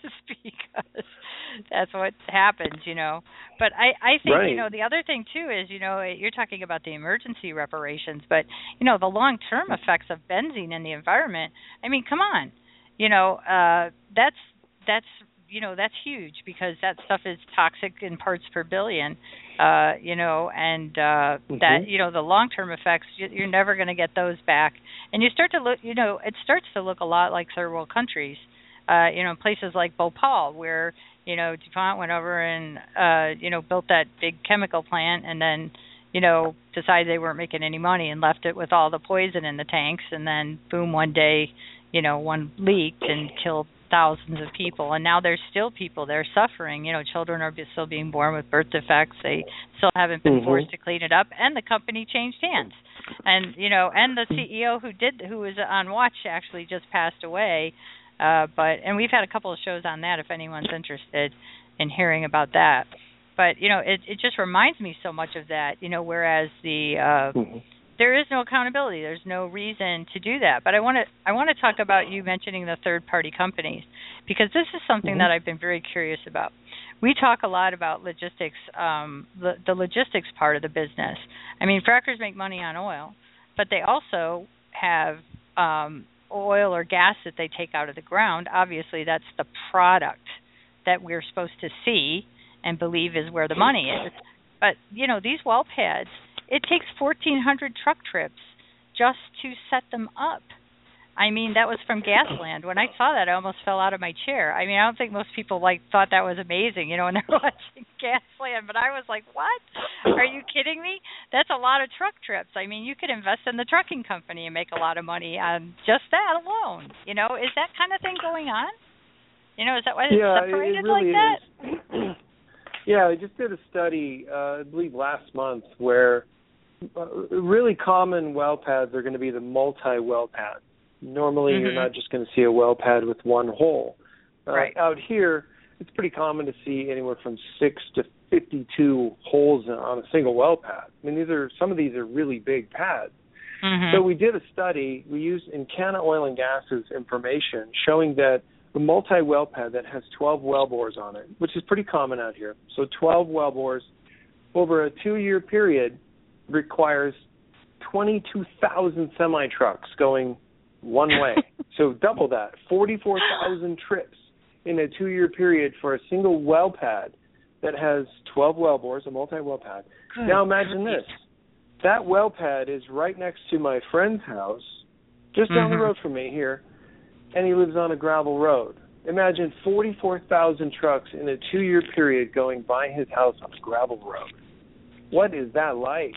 because that's what happens, you know. But I, I think, right. you know, the other thing, too, is, you know, you're talking about the emergency reparations, but, you know, the long-term effects of benzene in the environment, I mean, come on. You know, uh, that's, that's, you know, that's huge because that stuff is toxic in parts per billion, uh, you know, and uh, mm-hmm. that, you know, the long-term effects, you're never going to get those back. And you start to look, you know, it starts to look a lot like third world countries, uh, you know, places like Bhopal where, you know, DuPont went over and, uh, you know, built that big chemical plant and then, you know, decided they weren't making any money and left it with all the poison in the tanks. And then, boom, one day, you know, one leaked and killed thousands of people, and now there's still people there suffering. You know, children are still being born with birth defects. They still haven't been mm-hmm. forced to clean it up, and the company changed hands. And you know, and the C E O who did, who was on watch, actually just passed away. Uh, but and we've had a couple of shows on that if anyone's interested in hearing about that. But you know, it it just reminds me so much of that. You know, whereas the uh, mm-hmm. there is no accountability. There's no reason to do that. But I want to I want to talk about you mentioning the third-party companies because this is something mm-hmm. that I've been very curious about. We talk a lot about logistics, um, the, the logistics part of the business. I mean, frackers make money on oil, but they also have um, oil or gas that they take out of the ground. Obviously, that's the product that we're supposed to see and believe is where the money is. But, you know, these well pads, it takes fourteen hundred truck trips just to set them up. I mean, that was from Gasland. When I saw that, I almost fell out of my chair. I mean, I don't think most people like thought that was amazing, you know, when they're watching Gasland. But I was like, what? Are you kidding me? That's a lot of truck trips. I mean, you could invest in the trucking company and make a lot of money on just that alone. You know, is that kind of thing going on? You know, is that why it's yeah, separated it really like that? Is. Yeah, I just did a study, uh, I believe last month, where uh, really common well pads are going to be the multi-well pads. Normally, mm-hmm. you're not just going to see a well pad with one hole. Uh, right. Out here, it's pretty common to see anywhere from six to fifty-two holes on a single well pad. I mean, these are some of these are really big pads. Mm-hmm. So we did a study. We used Encana Oil and Gas's information showing that the multi-well pad that has twelve well bores on it, which is pretty common out here. So twelve well bores over a two-year period requires twenty-two thousand semi-trucks going one way. So double that, forty-four thousand trips in a two-year period for a single well pad that has twelve well bores, a multi-well pad. Good. Now imagine this. That well pad is right next to my friend's house, just down mm-hmm. the road from me here, and he lives on a gravel road. Imagine forty-four thousand trucks in a two-year period going by his house on a gravel road. What is that like?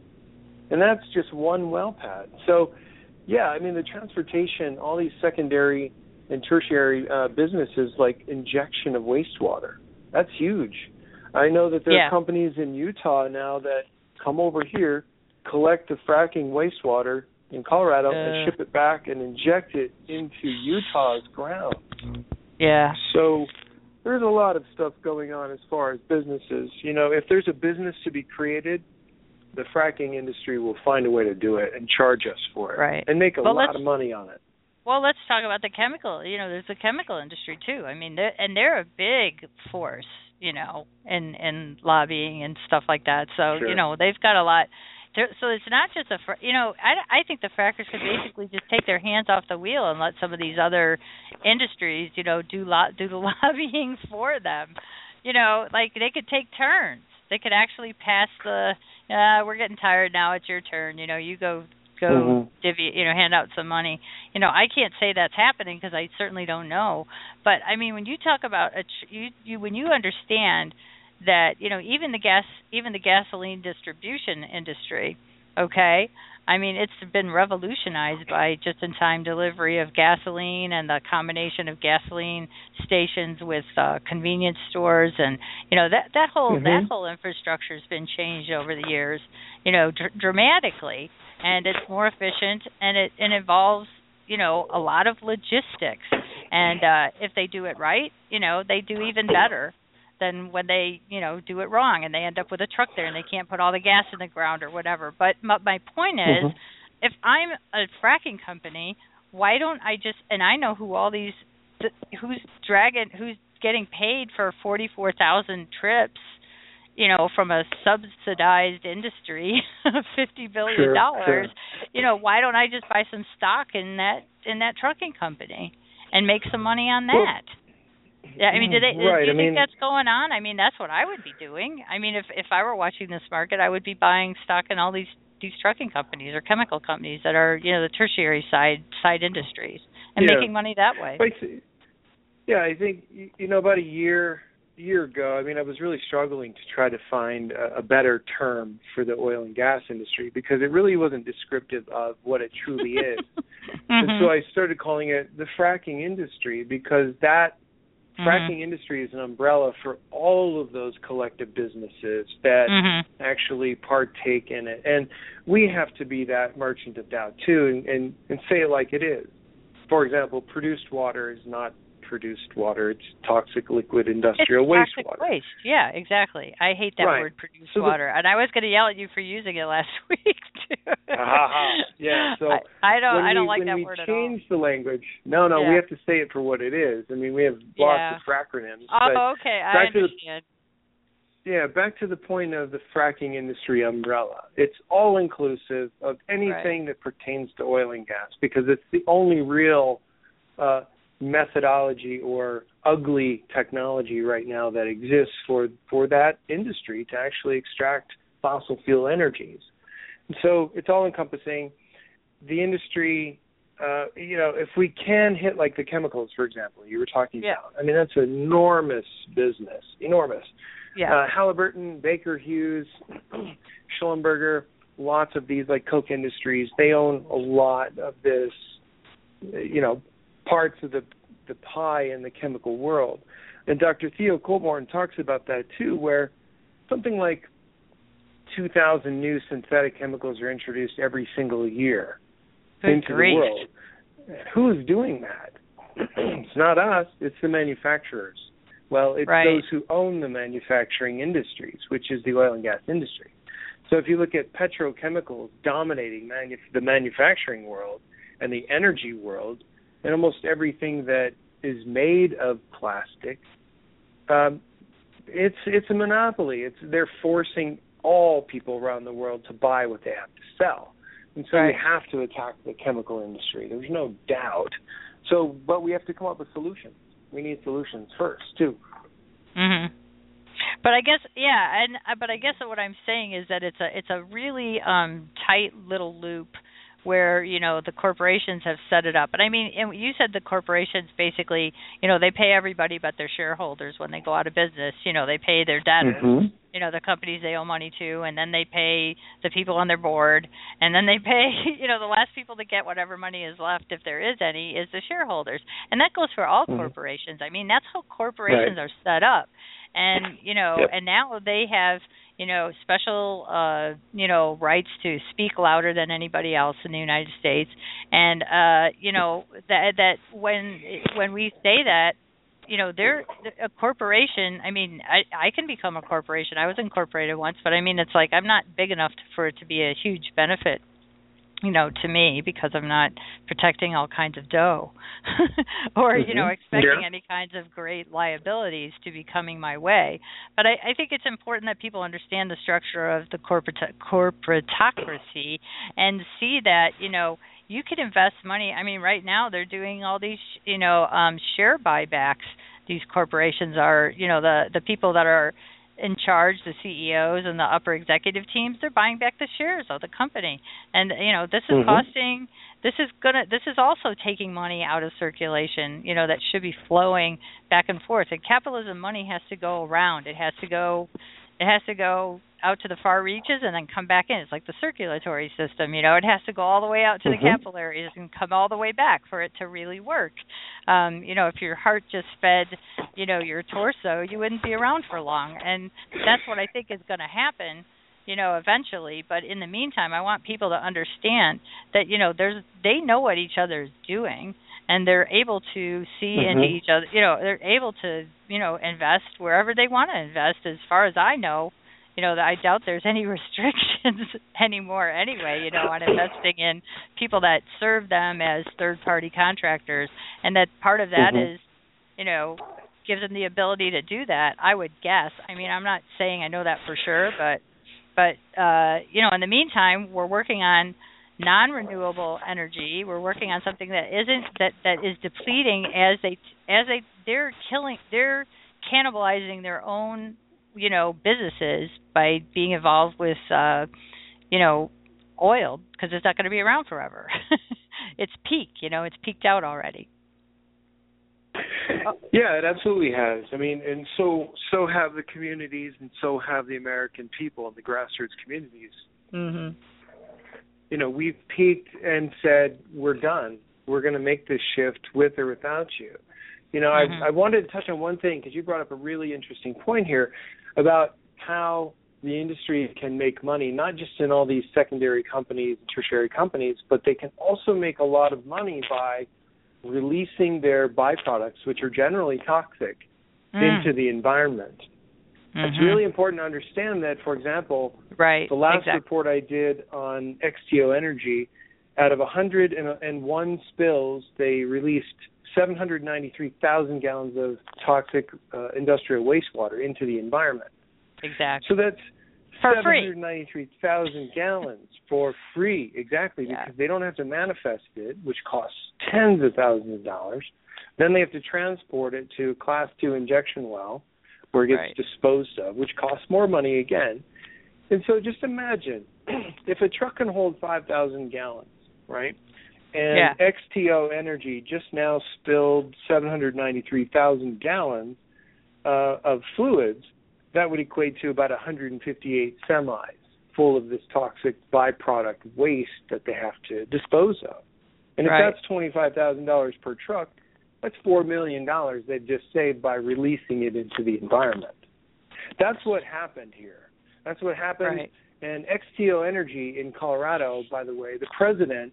And that's just one well pad. So, yeah, I mean, the transportation, all these secondary and tertiary uh, businesses like injection of wastewater, that's huge. I know that there yeah. are companies in Utah now that come over here, collect the fracking wastewater in Colorado uh, and ship it back and inject it into Utah's ground. Yeah. So there's a lot of stuff going on as far as businesses. You know, if there's a business to be created, the fracking industry will find a way to do it and charge us for it, right. and make a well, lot of money on it. Well, let's talk about the chemical. You know, there's the chemical industry too. I mean, they're, and they're a big force, you know, in in lobbying and stuff like that. So, sure. you know, they've got a lot. So it's not just a, you know, I, I think the frackers could basically just take their hands off the wheel and let some of these other industries, you know, do lo- do the lobbying for them. You know, like they could take turns. They could actually pass the, uh, we're getting tired now, it's your turn. You know, you go go mm-hmm. divvy, you know, hand out some money. You know, I can't say that's happening because I certainly don't know. But I mean, when you talk about a, you, you when you understand that, you know, even the gas, even the gasoline distribution industry, okay, I mean, it's been revolutionized by just-in-time delivery of gasoline and the combination of gasoline stations with uh, convenience stores, and you know that that whole mm-hmm. that whole infrastructure has been changed over the years, you know, dr- dramatically, and it's more efficient, and it, it involves, you know, a lot of logistics, and uh, if they do it right, you know, they do even better. than when they, you know, do it wrong and they end up with a truck there and they can't put all the gas in the ground or whatever. But my, my point is, Mhm. if I'm a fracking company, why don't I just, and I know who all these, who's dragging, who's getting paid for forty-four thousand trips, you know, from a subsidized industry of fifty billion dollars, sure, sure. you know, why don't I just buy some stock in that, in that trucking company and make some money on that? Well, yeah, I mean, do, they, right, do you I think mean, that's going on? I mean, that's what I would be doing. I mean, if if I were watching this market, I would be buying stock in all these these trucking companies or chemical companies that are, you know, the tertiary side side industries and yeah. making money that way. Yeah, I think, you know, about a year year ago, I mean, I was really struggling to try to find a, a better term for the oil and gas industry because it really wasn't descriptive of what it truly is. mm-hmm. And so I started calling it the fracking industry because that mm-hmm. fracking industry is an umbrella for all of those collective businesses that mm-hmm. actually partake in it. And we have to be that merchant of doubt, too, and, and, and say it like it is. For example, produced water is not produced water. It's toxic liquid industrial it's wastewater. Toxic waste. Yeah, exactly. I hate that right. word, produced so water. The, and I was going to yell at you for using it last week too. uh-huh. Yeah. So I, I don't. I don't we, like that word at all. When we change the language, no, no, yeah. we have to say it for what it is. I mean, we have lots yeah. of fracronyms. Oh, okay. I understand. The, yeah, back to the point of the fracking industry umbrella. It's all inclusive of anything right. that pertains to oil and gas because it's the only real uh, methodology or ugly technology right now that exists for for that industry to actually extract fossil fuel energies. And so it's all encompassing. The industry, uh, you know, if we can hit like the chemicals, for example, you were talking yeah. about, I mean, that's an enormous business, enormous. Yeah. Uh, Halliburton, Baker Hughes, Schlumberger, lots of these like Koch Industries, they own a lot of this, you know, parts of the the pie in the chemical world. And Doctor Theo Colborn talks about that too, where something like two thousand new synthetic chemicals are introduced every single year Good into grief. the world. Who's doing that? It's not us, it's the manufacturers. Well, it's right. those who own the manufacturing industries, which is the oil and gas industry. So if you look at petrochemicals dominating manu- the manufacturing world and the energy world, and almost everything that is made of plastic, um, it's it's a monopoly. It's they're forcing all people around the world to buy what they have to sell, and so right. we have to attack the chemical industry. There's no doubt. So, but we have to come up with solutions. We need solutions first, too. Mhm. But I guess, yeah, and but I guess what I'm saying is that it's a it's a really um, tight little loop where, you know, the corporations have set it up. And I mean, and you said the corporations basically, you know, they pay everybody but their shareholders when they go out of business. You know, they pay their debtors, mm-hmm. you know, the companies they owe money to, and then they pay the people on their board, and then they pay, you know, the last people to get whatever money is left, if there is any, is the shareholders. And that goes for all mm-hmm. corporations. I mean, that's how corporations right. are set up. And, you know, yep. and now they have, you know, special, uh, you know, rights to speak louder than anybody else in the United States. And, uh, you know, that that when when we say that, you know, they're a corporation. I mean, I, I can become a corporation. I was incorporated once, but I mean, it's like I'm not big enough for it to be a huge benefit, you know, to me, because I'm not protecting all kinds of dough or, mm-hmm. you know, expecting yeah. any kinds of great liabilities to be coming my way. But I, I think it's important that people understand the structure of the corporate corporatocracy and see that, you know, you could invest money. I mean, right now they're doing all these, you know, um, share buybacks. These corporations are, you know, the, the people that are in charge, the C E Os and the upper executive teams, they're buying back the shares of the company. And, you know, this is mm-hmm. costing, this is gonna, this is also taking money out of circulation, you know, that should be flowing back and forth. And capitalism money has to go around. It has to go, it has to go out to the far reaches and then come back in. It's like the circulatory system, you know, it has to go all the way out to mm-hmm. the capillaries and come all the way back for it to really work. Um, you know, if your heart just fed, you know, your torso, you wouldn't be around for long. And that's what I think is going to happen, you know, eventually. But in the meantime, I want people to understand that, you know, there's they know what each other is doing. and they're able to see Mm-hmm. into each other. You know, they're able to, you know, invest wherever they want to invest. As far as I know, you know, I doubt there's any restrictions anymore anyway, you know, on investing in people that serve them as third-party contractors, and that part of that Mm-hmm. is, you know, gives them the ability to do that, I would guess. I mean, I'm not saying I know that for sure, but, but uh, you know, in the meantime, we're working on non-renewable energy. We're working on something that isn't, that, that is depleting as they, as they, they're killing, they're cannibalizing their own, you know, businesses by being involved with, uh, you know, oil, because it's not going to be around forever. It's peak, you know, it's peaked out already. Yeah, it absolutely has. I mean, and so so have the communities, and so have the American people and the grassroots communities. Mhm. You know, we've peaked and said, we're done. We're going to make this shift with or without you. You know, Mhm. I, I wanted to touch on one thing, because you brought up a really interesting point here about how the industry can make money, not just in all these secondary companies, tertiary companies, but they can also make a lot of money by releasing their byproducts, which are generally toxic, Mm. into the environment. Mhm. It's really important to understand that, for example, right. the last exactly. report I did on X T O Energy, out of one hundred one spills, they released seven hundred ninety-three thousand gallons of toxic uh, industrial wastewater into the environment. Exactly. So that's For seven hundred ninety-three thousand gallons for free, exactly, Yeah. because they don't have to manifest it, which costs tens of thousands of dollars. Then they have to transport it to a Class two injection well, where it gets Right. disposed of, which costs more money again. And so just imagine, if a truck can hold five thousand gallons, right, and Yeah. X T O Energy just now spilled seven hundred ninety-three thousand gallons uh, of fluids, that would equate to about one hundred fifty-eight semis full of this toxic byproduct waste that they have to dispose of. And if Right. that's twenty-five thousand dollars per truck, that's four million dollars they've just saved by releasing it into the environment. That's what happened here. That's what happened. Right. And X T O Energy in Colorado, by the way, the president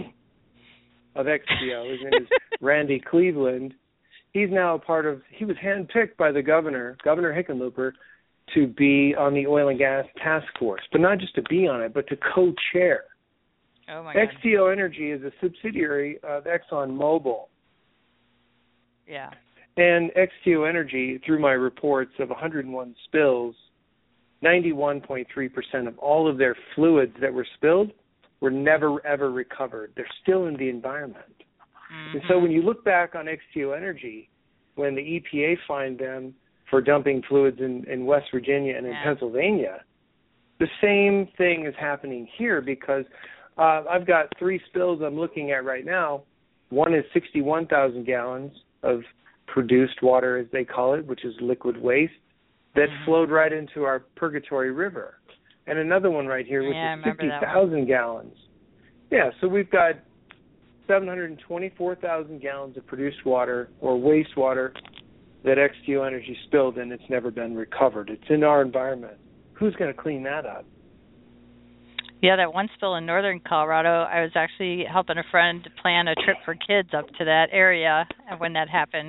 of X T O, his name is Randy Cleveland, he's now a part of, he was handpicked by the governor, Governor Hickenlooper, to be on the oil and gas task force, but not just to be on it, but to co-chair. Oh, my X God. T O Energy is a subsidiary of ExxonMobil. Yeah. And X T O Energy, through my reports of one hundred one spills, ninety-one point three percent of all of their fluids that were spilled were never, ever recovered. They're still in the environment. Mm-hmm. And so when you look back on X T O Energy, when the E P A fined them for dumping fluids in, in West Virginia and in Yeah. Pennsylvania, the same thing is happening here, because uh, I've got three spills I'm looking at right now. One is sixty-one thousand gallons of produced water, as they call it, which is liquid waste, that Mhm. flowed right into our Purgatory River. And another one right here, which Yeah, I is remember fifty that one. thousand gallons. Yeah, so we've got seven hundred twenty-four thousand gallons of produced water or wastewater that X T O Energy spilled, and it's never been recovered. It's in our environment. Who's going to clean that up? Yeah, that one spill in northern Colorado, I was actually helping a friend plan a trip for kids up to that area when that happened.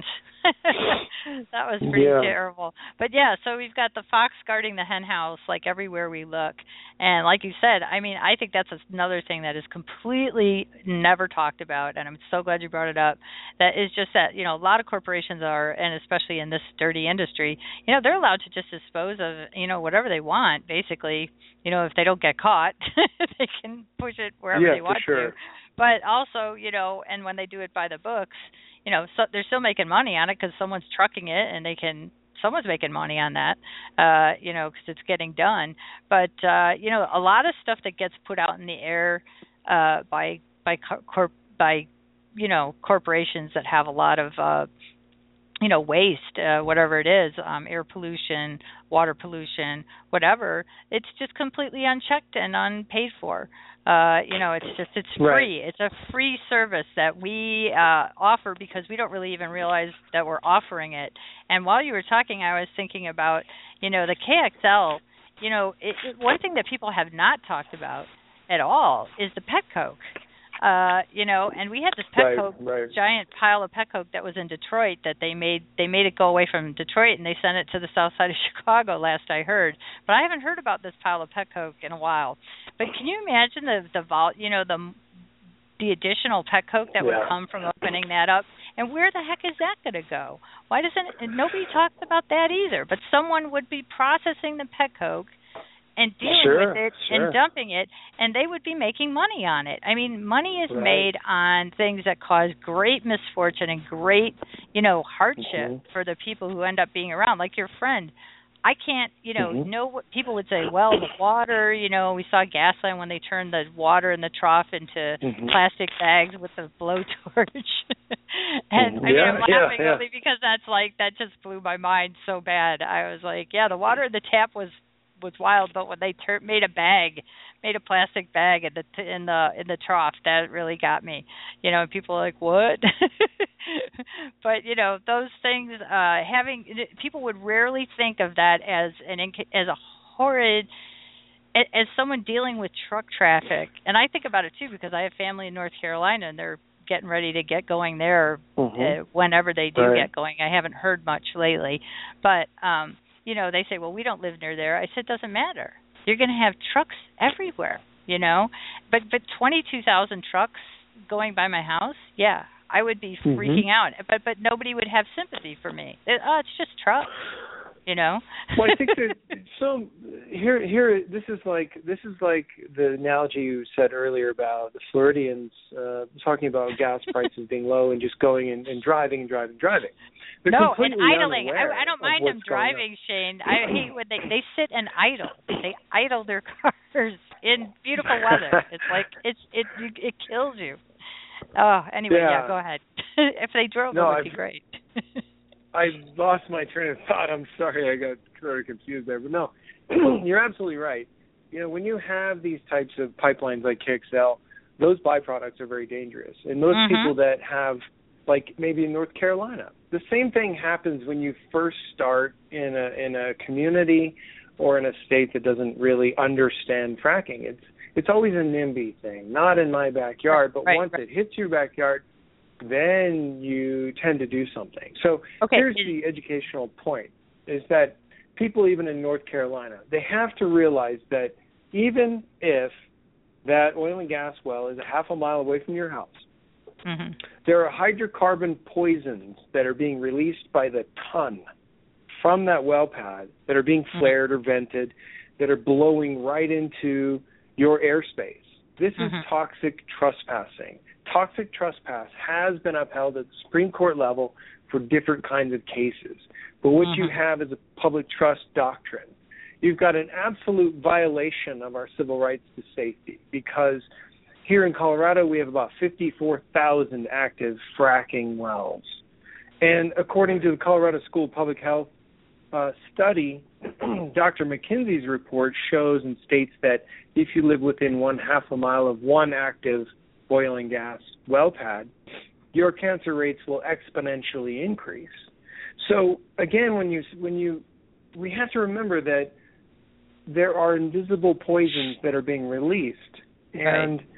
That was pretty Yeah. terrible. But yeah, so we've got the fox guarding the hen house like everywhere we look. And like you said, I mean, I think that's another thing that is completely never talked about, and I'm so glad you brought it up. That is just that, you know, a lot of corporations are, and especially in this dirty industry, you know, they're allowed to just dispose of, you know, whatever they want, basically. You know, if they don't get caught, they can push it wherever Yeah, they want for sure. to. But also, you know, and when they do it by the books, you know, so they're still making money on it because someone's trucking it, and they can, someone's making money on that, uh, you know, because it's getting done. But uh, you know, a lot of stuff that gets put out in the air uh, by by corp by you know corporations that have a lot of uh, you know waste, uh, whatever it is, um, air pollution, water pollution, whatever. It's just completely unchecked and unpaid for. Uh, you know, it's just, it's free. Right. It's a free service that we uh, offer because we don't really even realize that we're offering it. And while you were talking, I was thinking about, you know, the K X L, you know, it, it, one thing that people have not talked about at all is the pet coke. Uh, you know, and we had this pet right, coke, right. giant pile of pet coke that was in Detroit that they made. They made it go away from Detroit, and they sent it to the south side of Chicago. Last I heard, but I haven't heard about this pile of pet coke in a while. But can you imagine the the vol, you know, the the additional pet coke that yeah. would come from opening that up? And where the heck is that going to go? Why doesn't and nobody talks about that either? But someone would be processing the pet coke and dealing sure, with it sure. and dumping it, and they would be making money on it. I mean, money is right. made on things that cause great misfortune and great, you know, hardship mm-hmm. for the people who end up being around, like your friend. I can't, you know, mm-hmm. know what people would say, well, the water, you know, we saw Gasline when they turned the water in the trough into mm-hmm. plastic bags with a blowtorch. and mm-hmm. I mean, yeah, I'm laughing yeah, yeah. only because that's like, that just blew my mind so bad. I was like, yeah, the water in the tap was was wild, but when they tur- made a bag, made a plastic bag in the t- in the in the trough, that really got me. You know, people are like, what? But you know, those things. Uh, having people would rarely think of that as an as a horrid, as someone dealing with truck traffic. And I think about it too because I have family in North Carolina, and they're getting ready to get going there mm-hmm. uh, whenever they do right. get going. I haven't heard much lately, but. um You know, they say, well, we don't live near there. I said, it doesn't matter. You're going to have trucks everywhere, you know. But but twenty-two thousand trucks going by my house, yeah, I would be freaking mm-hmm. out. But but nobody would have sympathy for me. It, oh, it's just trucks, you know. Well, I think that so here here this is like this is like the analogy you said earlier about the Floridians uh, talking about gas prices being low and just going and, and driving and driving and driving. They're no, and idling. I, I don't mind them driving, on. Shane. I hate when they they sit and idle. They idle their cars in beautiful weather. It's like it's it it kills you. Oh, anyway, yeah, yeah go ahead. If they drove, no, it would I've, be great. I lost my train of thought. I'm sorry, I got sort of confused there. But no, you're absolutely right. You know, when you have these types of pipelines like K X L, those byproducts are very dangerous. And most mm-hmm. people that have, like maybe in North Carolina, the same thing happens when you first start in a in a community or in a state that doesn't really understand fracking. It's it's always a NIMBY thing, not in my backyard, but right, once right. it hits your backyard, then you tend to do something. So okay. here's the educational point, is that people even in North Carolina, they have to realize that even if that oil and gas well is a half a mile away from your house, mm-hmm. there are hydrocarbon poisons that are being released by the ton from that well pad that are being flared mm-hmm. or vented, that are blowing right into your airspace. This mm-hmm. is toxic trespassing. Toxic trespass has been upheld at the Supreme Court level for different kinds of cases. But what mm-hmm. you have is a public trust doctrine. You've got an absolute violation of our civil rights to safety because here in Colorado we have about fifty-four thousand active fracking wells. And according to the Colorado School of Public Health uh, study, Doctor McKinsey's report shows and states that if you live within one half a mile of one active oil and gas well pad, your cancer rates will exponentially increase. So again, when you when you we have to remember that there are invisible poisons that are being released, and right.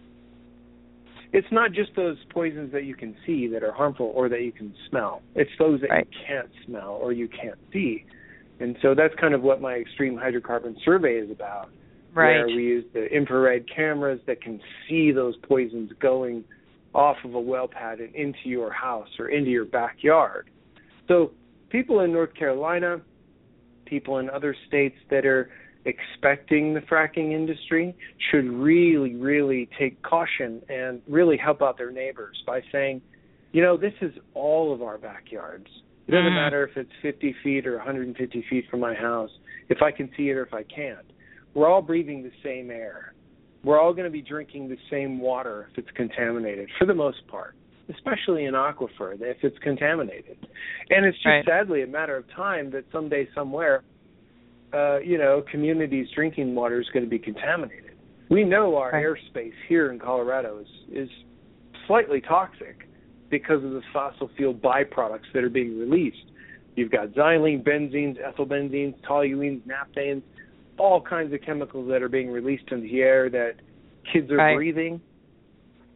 it's not just those poisons that you can see that are harmful or that you can smell. It's those that right. you can't smell or you can't see. And so that's kind of what my extreme hydrocarbon survey is about, right. where we use the infrared cameras that can see those poisons going off of a well pad and into your house or into your backyard. So people in North Carolina, people in other states that are expecting the fracking industry should really, really take caution and really help out their neighbors by saying, you know, this is all of our backyards. It doesn't mm. matter if it's fifty feet or one hundred fifty feet from my house, if I can see it or if I can't. We're all breathing the same air. We're all going to be drinking the same water if it's contaminated, for the most part, especially in aquifer, if it's contaminated. And it's just right. sadly a matter of time that someday, somewhere, uh, you know, communities' drinking water is going to be contaminated. We know our right. airspace here in Colorado is, is slightly toxic because of the fossil fuel byproducts that are being released. You've got xylene, benzenes, ethylbenzenes, toluenes, naphthanes, all kinds of chemicals that are being released into the air that kids are right. breathing.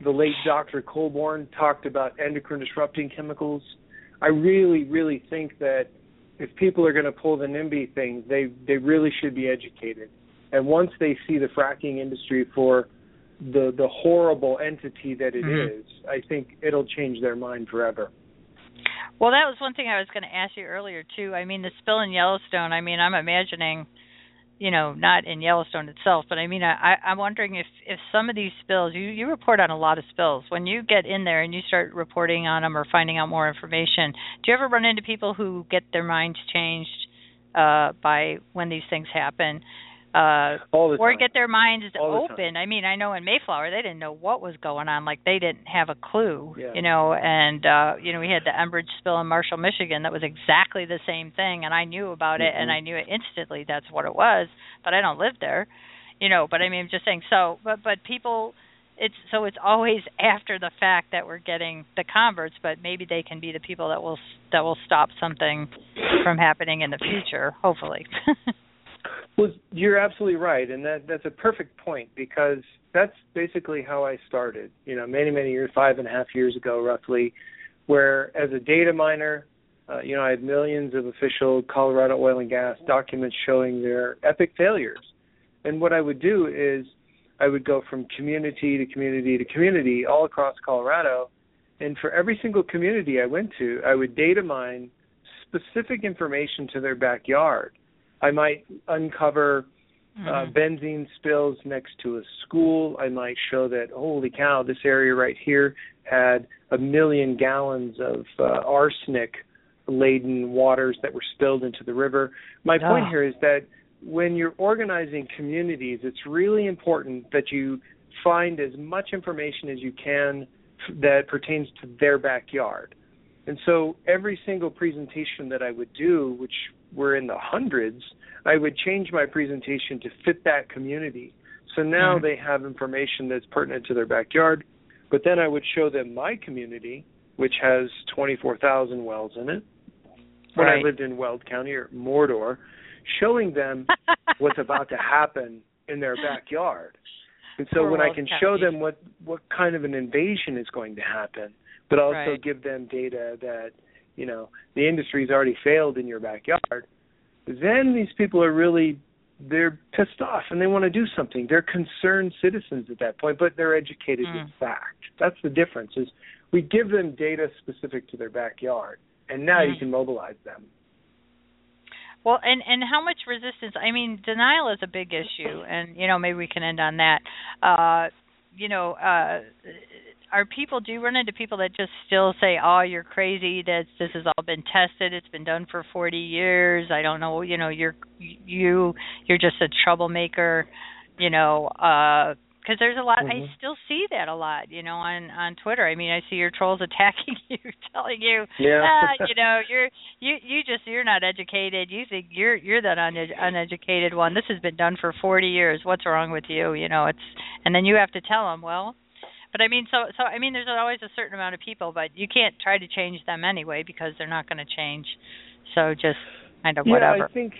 the late Doctor Colborn talked about endocrine disrupting chemicals. I really, really think that if people are going to pull the NIMBY thing, they, they really should be educated. And once they see the fracking industry for the the horrible entity that it mm-hmm. is, I think it'll change their mind forever. Well, that was one thing I was going to ask you earlier, too. I mean, the spill in Yellowstone, I mean, I'm imagining, you know, not in Yellowstone itself, but I mean, I, I'm wondering if, if some of these spills, you, you report on a lot of spills. When you get in there and you start reporting on them or finding out more information, do you ever run into people who get their minds changed uh, by when these things happen? Uh, All the or time. get their minds All open. I mean, I know in Mayflower they didn't know what was going on. Like they didn't have a clue, yeah. you know. And uh, you know, we had the Enbridge spill in Marshall, Michigan. That was exactly the same thing, and I knew about mm-hmm. it, and I knew it instantly. That's what it was. But I don't live there, you know. But I mean, I'm just saying. So, but but people, it's so it's always after the fact that we're getting the converts. But maybe they can be the people that will that will stop something from happening in the future. Hopefully. Well, you're absolutely right, and that that's a perfect point because that's basically how I started, you know, many, many years, five and a half years ago roughly, where as a data miner, uh, you know, I had millions of official Colorado oil and gas documents showing their epic failures. And what I would do is I would go from community to community to community all across Colorado, and for every single community I went to, I would data mine specific information to their backyard. I might uncover uh, mm-hmm. benzene spills next to a school. I might show that, holy cow, this area right here had a million gallons of uh, arsenic-laden waters that were spilled into the river. My oh. point here is that when you're organizing communities, it's really important that you find as much information as you can that pertains to their backyard. And so every single presentation that I would do, which were in the hundreds, I would change my presentation to fit that community. So now mm-hmm. they have information that's pertinent to their backyard, but then I would show them my community, which has twenty-four thousand wells in it, when right. I lived in Weld County or Mordor, showing them what's about to happen in their backyard. And so Poor when Weld I can County. show them what, what kind of an invasion is going to happen, but also right. give them data that, you know, the industry's already failed in your backyard, then these people are really, they're pissed off and they want to do something. They're concerned citizens at that point, but they're educated mm. with fact. That's the difference, is we give them data specific to their backyard, and now mm. you can mobilize them. Well, and, and how much resistance, I mean, denial is a big issue, and, you know, maybe we can end on that. Uh, you know, uh, are people, do you run into people that just still say, oh, you're crazy, that this has all been tested, it's been done for forty years, I don't know, you know, you're, you, you're just a troublemaker, you know, uh, because there's a lot, mm-hmm. I still see that a lot, you know, on, on Twitter. I mean, I see your trolls attacking you, telling you, yeah. ah, you know, you're, you, you just, you're not educated. You think you're, you're that une- uneducated one. This has been done for forty years. What's wrong with you? You know, it's, and then you have to tell them, well, but I mean, so, so, I mean, there's always a certain amount of people, but you can't try to change them anyway because they're not going to change. So just kind of yeah, whatever. Yeah, I think,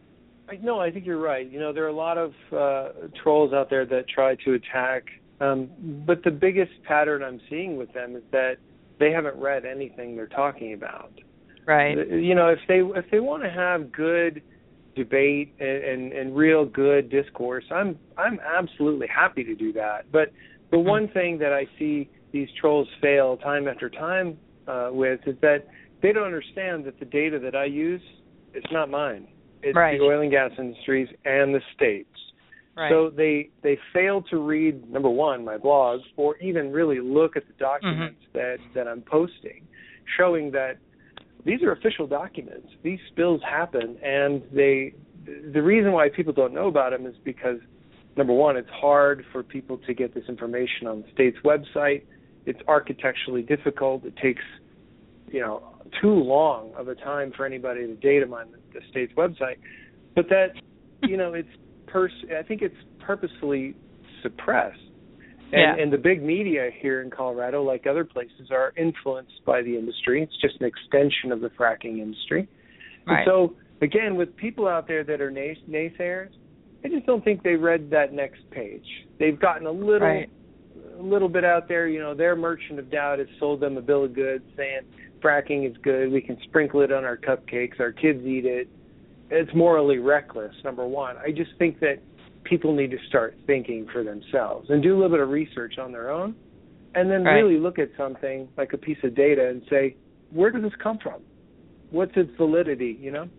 No, I think you're right. You know, there are a lot of uh, trolls out there that try to attack, um, but the biggest pattern I'm seeing with them is that they haven't read anything they're talking about. Right. You know, if they if they want to have good debate and, and, and real good discourse, I'm I'm absolutely happy to do that. But the mm-hmm. one thing that I see these trolls fail time after time uh, with is that they don't understand that the data that I use is not mine. It's right. the oil and gas industries and the states. Right. So they they fail to read, number one, my blogs, or even really look at the documents mm-hmm. that, that I'm posting, showing that these are official documents. These spills happen, and they the reason why people don't know about them is because, number one, it's hard for people to get this information on the state's website. It's architecturally difficult. It takes, you know, too long of a time for anybody to data mine the, the state's website. But that, you know, it's pers- I think it's purposefully suppressed. And, yeah. and the big media here in Colorado, like other places, are influenced by the industry. It's just an extension of the fracking industry. Right. And so, again, with people out there that are nay- naysayers, I just don't think they read that next page. They've gotten a little, right. a a little bit out there. You know, their merchant of doubt has sold them a bill of goods saying fracking is good. We can sprinkle it on our cupcakes. Our kids eat it. It's morally reckless, number one. I just think that people need to start thinking for themselves and do a little bit of research on their own, and then right. really look at something like a piece of data and say, where does this come from? What's its validity, you know?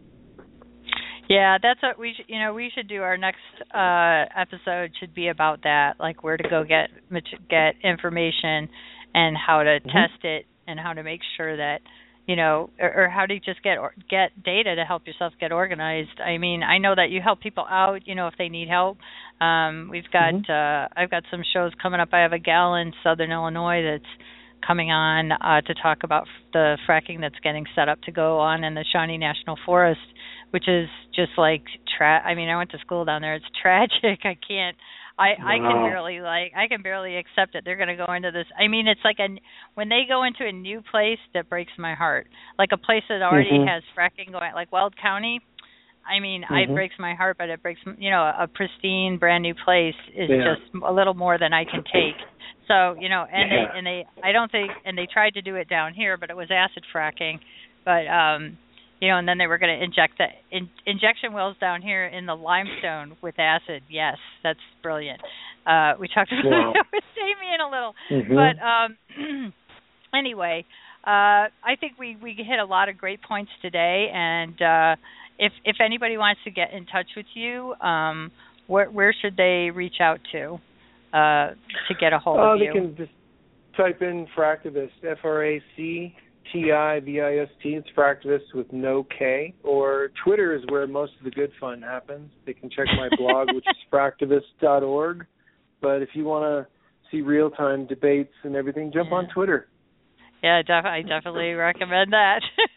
Yeah, that's what we should, you know, we should do. Our next uh, episode should be about that, like where to go get get information and how to mm-hmm. test it and how to make sure that, you know, or, or how to just get or, get data to help yourself get organized. I mean, I know that you help people out, you know, if they need help. Um, we've got, mm-hmm. uh, I've got some shows coming up. I have a gal in Southern Illinois that's coming on uh, to talk about the fracking that's getting set up to go on in the Shawnee National Forest, which is just like, tra- I mean, I went to school down there. It's tragic. I can't, I, wow. I can barely, like, I can barely accept it. They're going to go into this. I mean, it's like a, when they go into a new place, that breaks my heart. Like a place that already mm-hmm. has fracking going, like Weld County. I mean, mm-hmm. it breaks my heart, but it breaks, you know, a pristine, brand new place is yeah. just a little more than I can take. So, you know, and yeah. they, and they, I don't think, and they tried to do it down here, but it was acid fracking. But, um, you know, and then they were going to inject the in, injection wells down here in the limestone with acid. Yes, that's brilliant. Uh, we talked about wow. that with Damien a little. Mm-hmm. But um, anyway, uh, I think we, we hit a lot of great points today. And uh, if if anybody wants to get in touch with you, um, where, where should they reach out to uh, to get a hold uh, of you? They can just type in Fractivist, F R A C T I V I S T. It's Fractivist with no K. Or Twitter is where most of the good fun happens. They can check my blog, which is fractivist dot org. But if you want to see real-time debates and everything, jump yeah. on Twitter. Yeah, def- I definitely recommend that.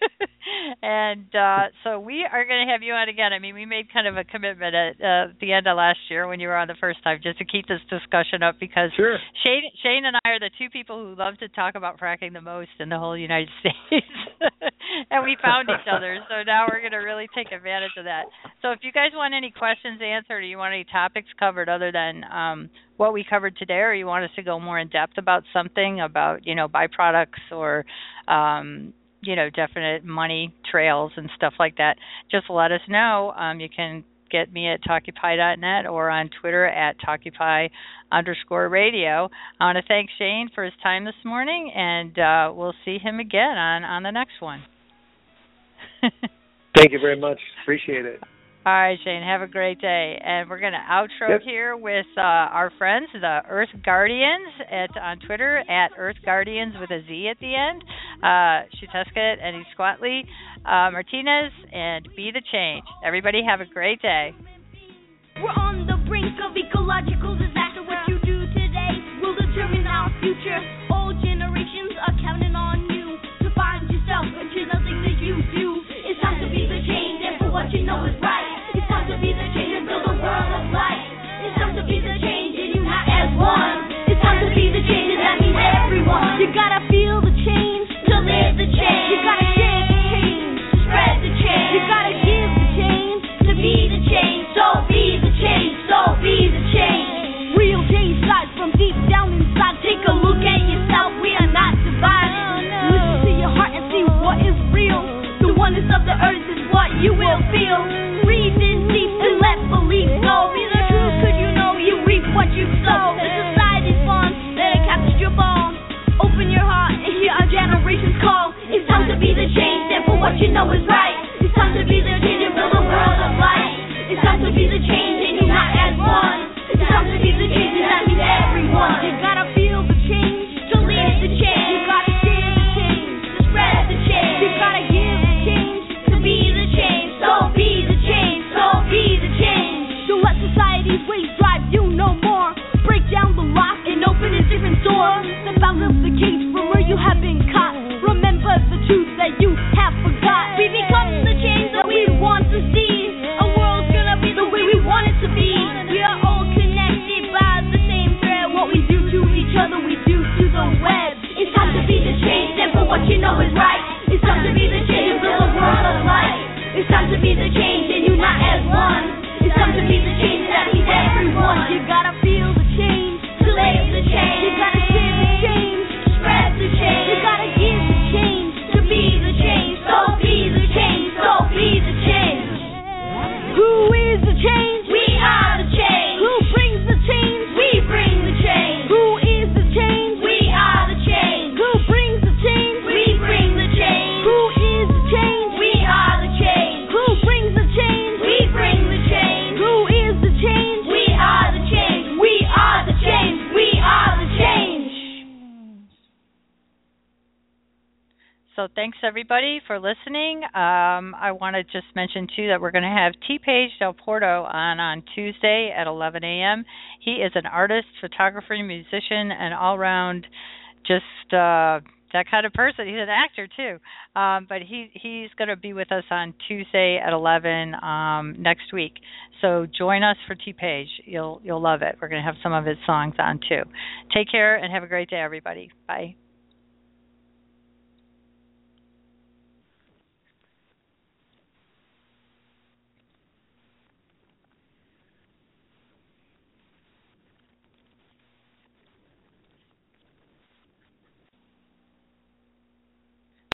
And uh, so we are going to have you on again. I mean, we made kind of a commitment at uh, the end of last year when you were on the first time just to keep this discussion up because sure. Shane, Shane and I are the two people who love to talk about fracking the most in the whole United States. And we found each other. So now we're going to really take advantage of that. So if you guys want any questions answered or you want any topics covered other than um, what we covered today, or you want us to go more in depth about something about, you know, byproducts or, um, you know, definite money trails and stuff like that, just let us know. Um, you can get me at talkipie dot net or on Twitter at talkipie underscore radio. I want to thank Shane for his time this morning, and uh, we'll see him again on, on the next one. Thank you very much. Appreciate it. All right, Shane, have a great day. And we're going to outro yep. here with uh, our friends, the Earth Guardians, at on Twitter, at Earth Guardians with a Z at the end, uh, Shuteska, Eddie Squatley, uh, Martinez, and Be the Change. Everybody have a great day. We're on the brink of ecological disaster. What you do today will determine our future. All generations are counting on you to find yourself and choose the things that you do. It's time to be the change, and for what you know is right. It's time to be the change and build a world of light. It's time to be the change and unite as one. It's time to be the change and that means everyone. You gotta feel the change to live the change. You gotta share the change, spread the change. You gotta give the change to be the change. So be the change, so be the change. So thanks everybody for listening. Um, I want to just mention too that we're going to have T. Page Del Porto on on Tuesday at eleven a.m. He is an artist, photographer, musician, and all-round just uh, that kind of person. He's an actor too. Um, but he he's going to be with us on Tuesday at eleven um, next week. So join us for T. Page. You'll you'll love it. We're going to have some of his songs on too. Take care and have a great day, everybody. Bye.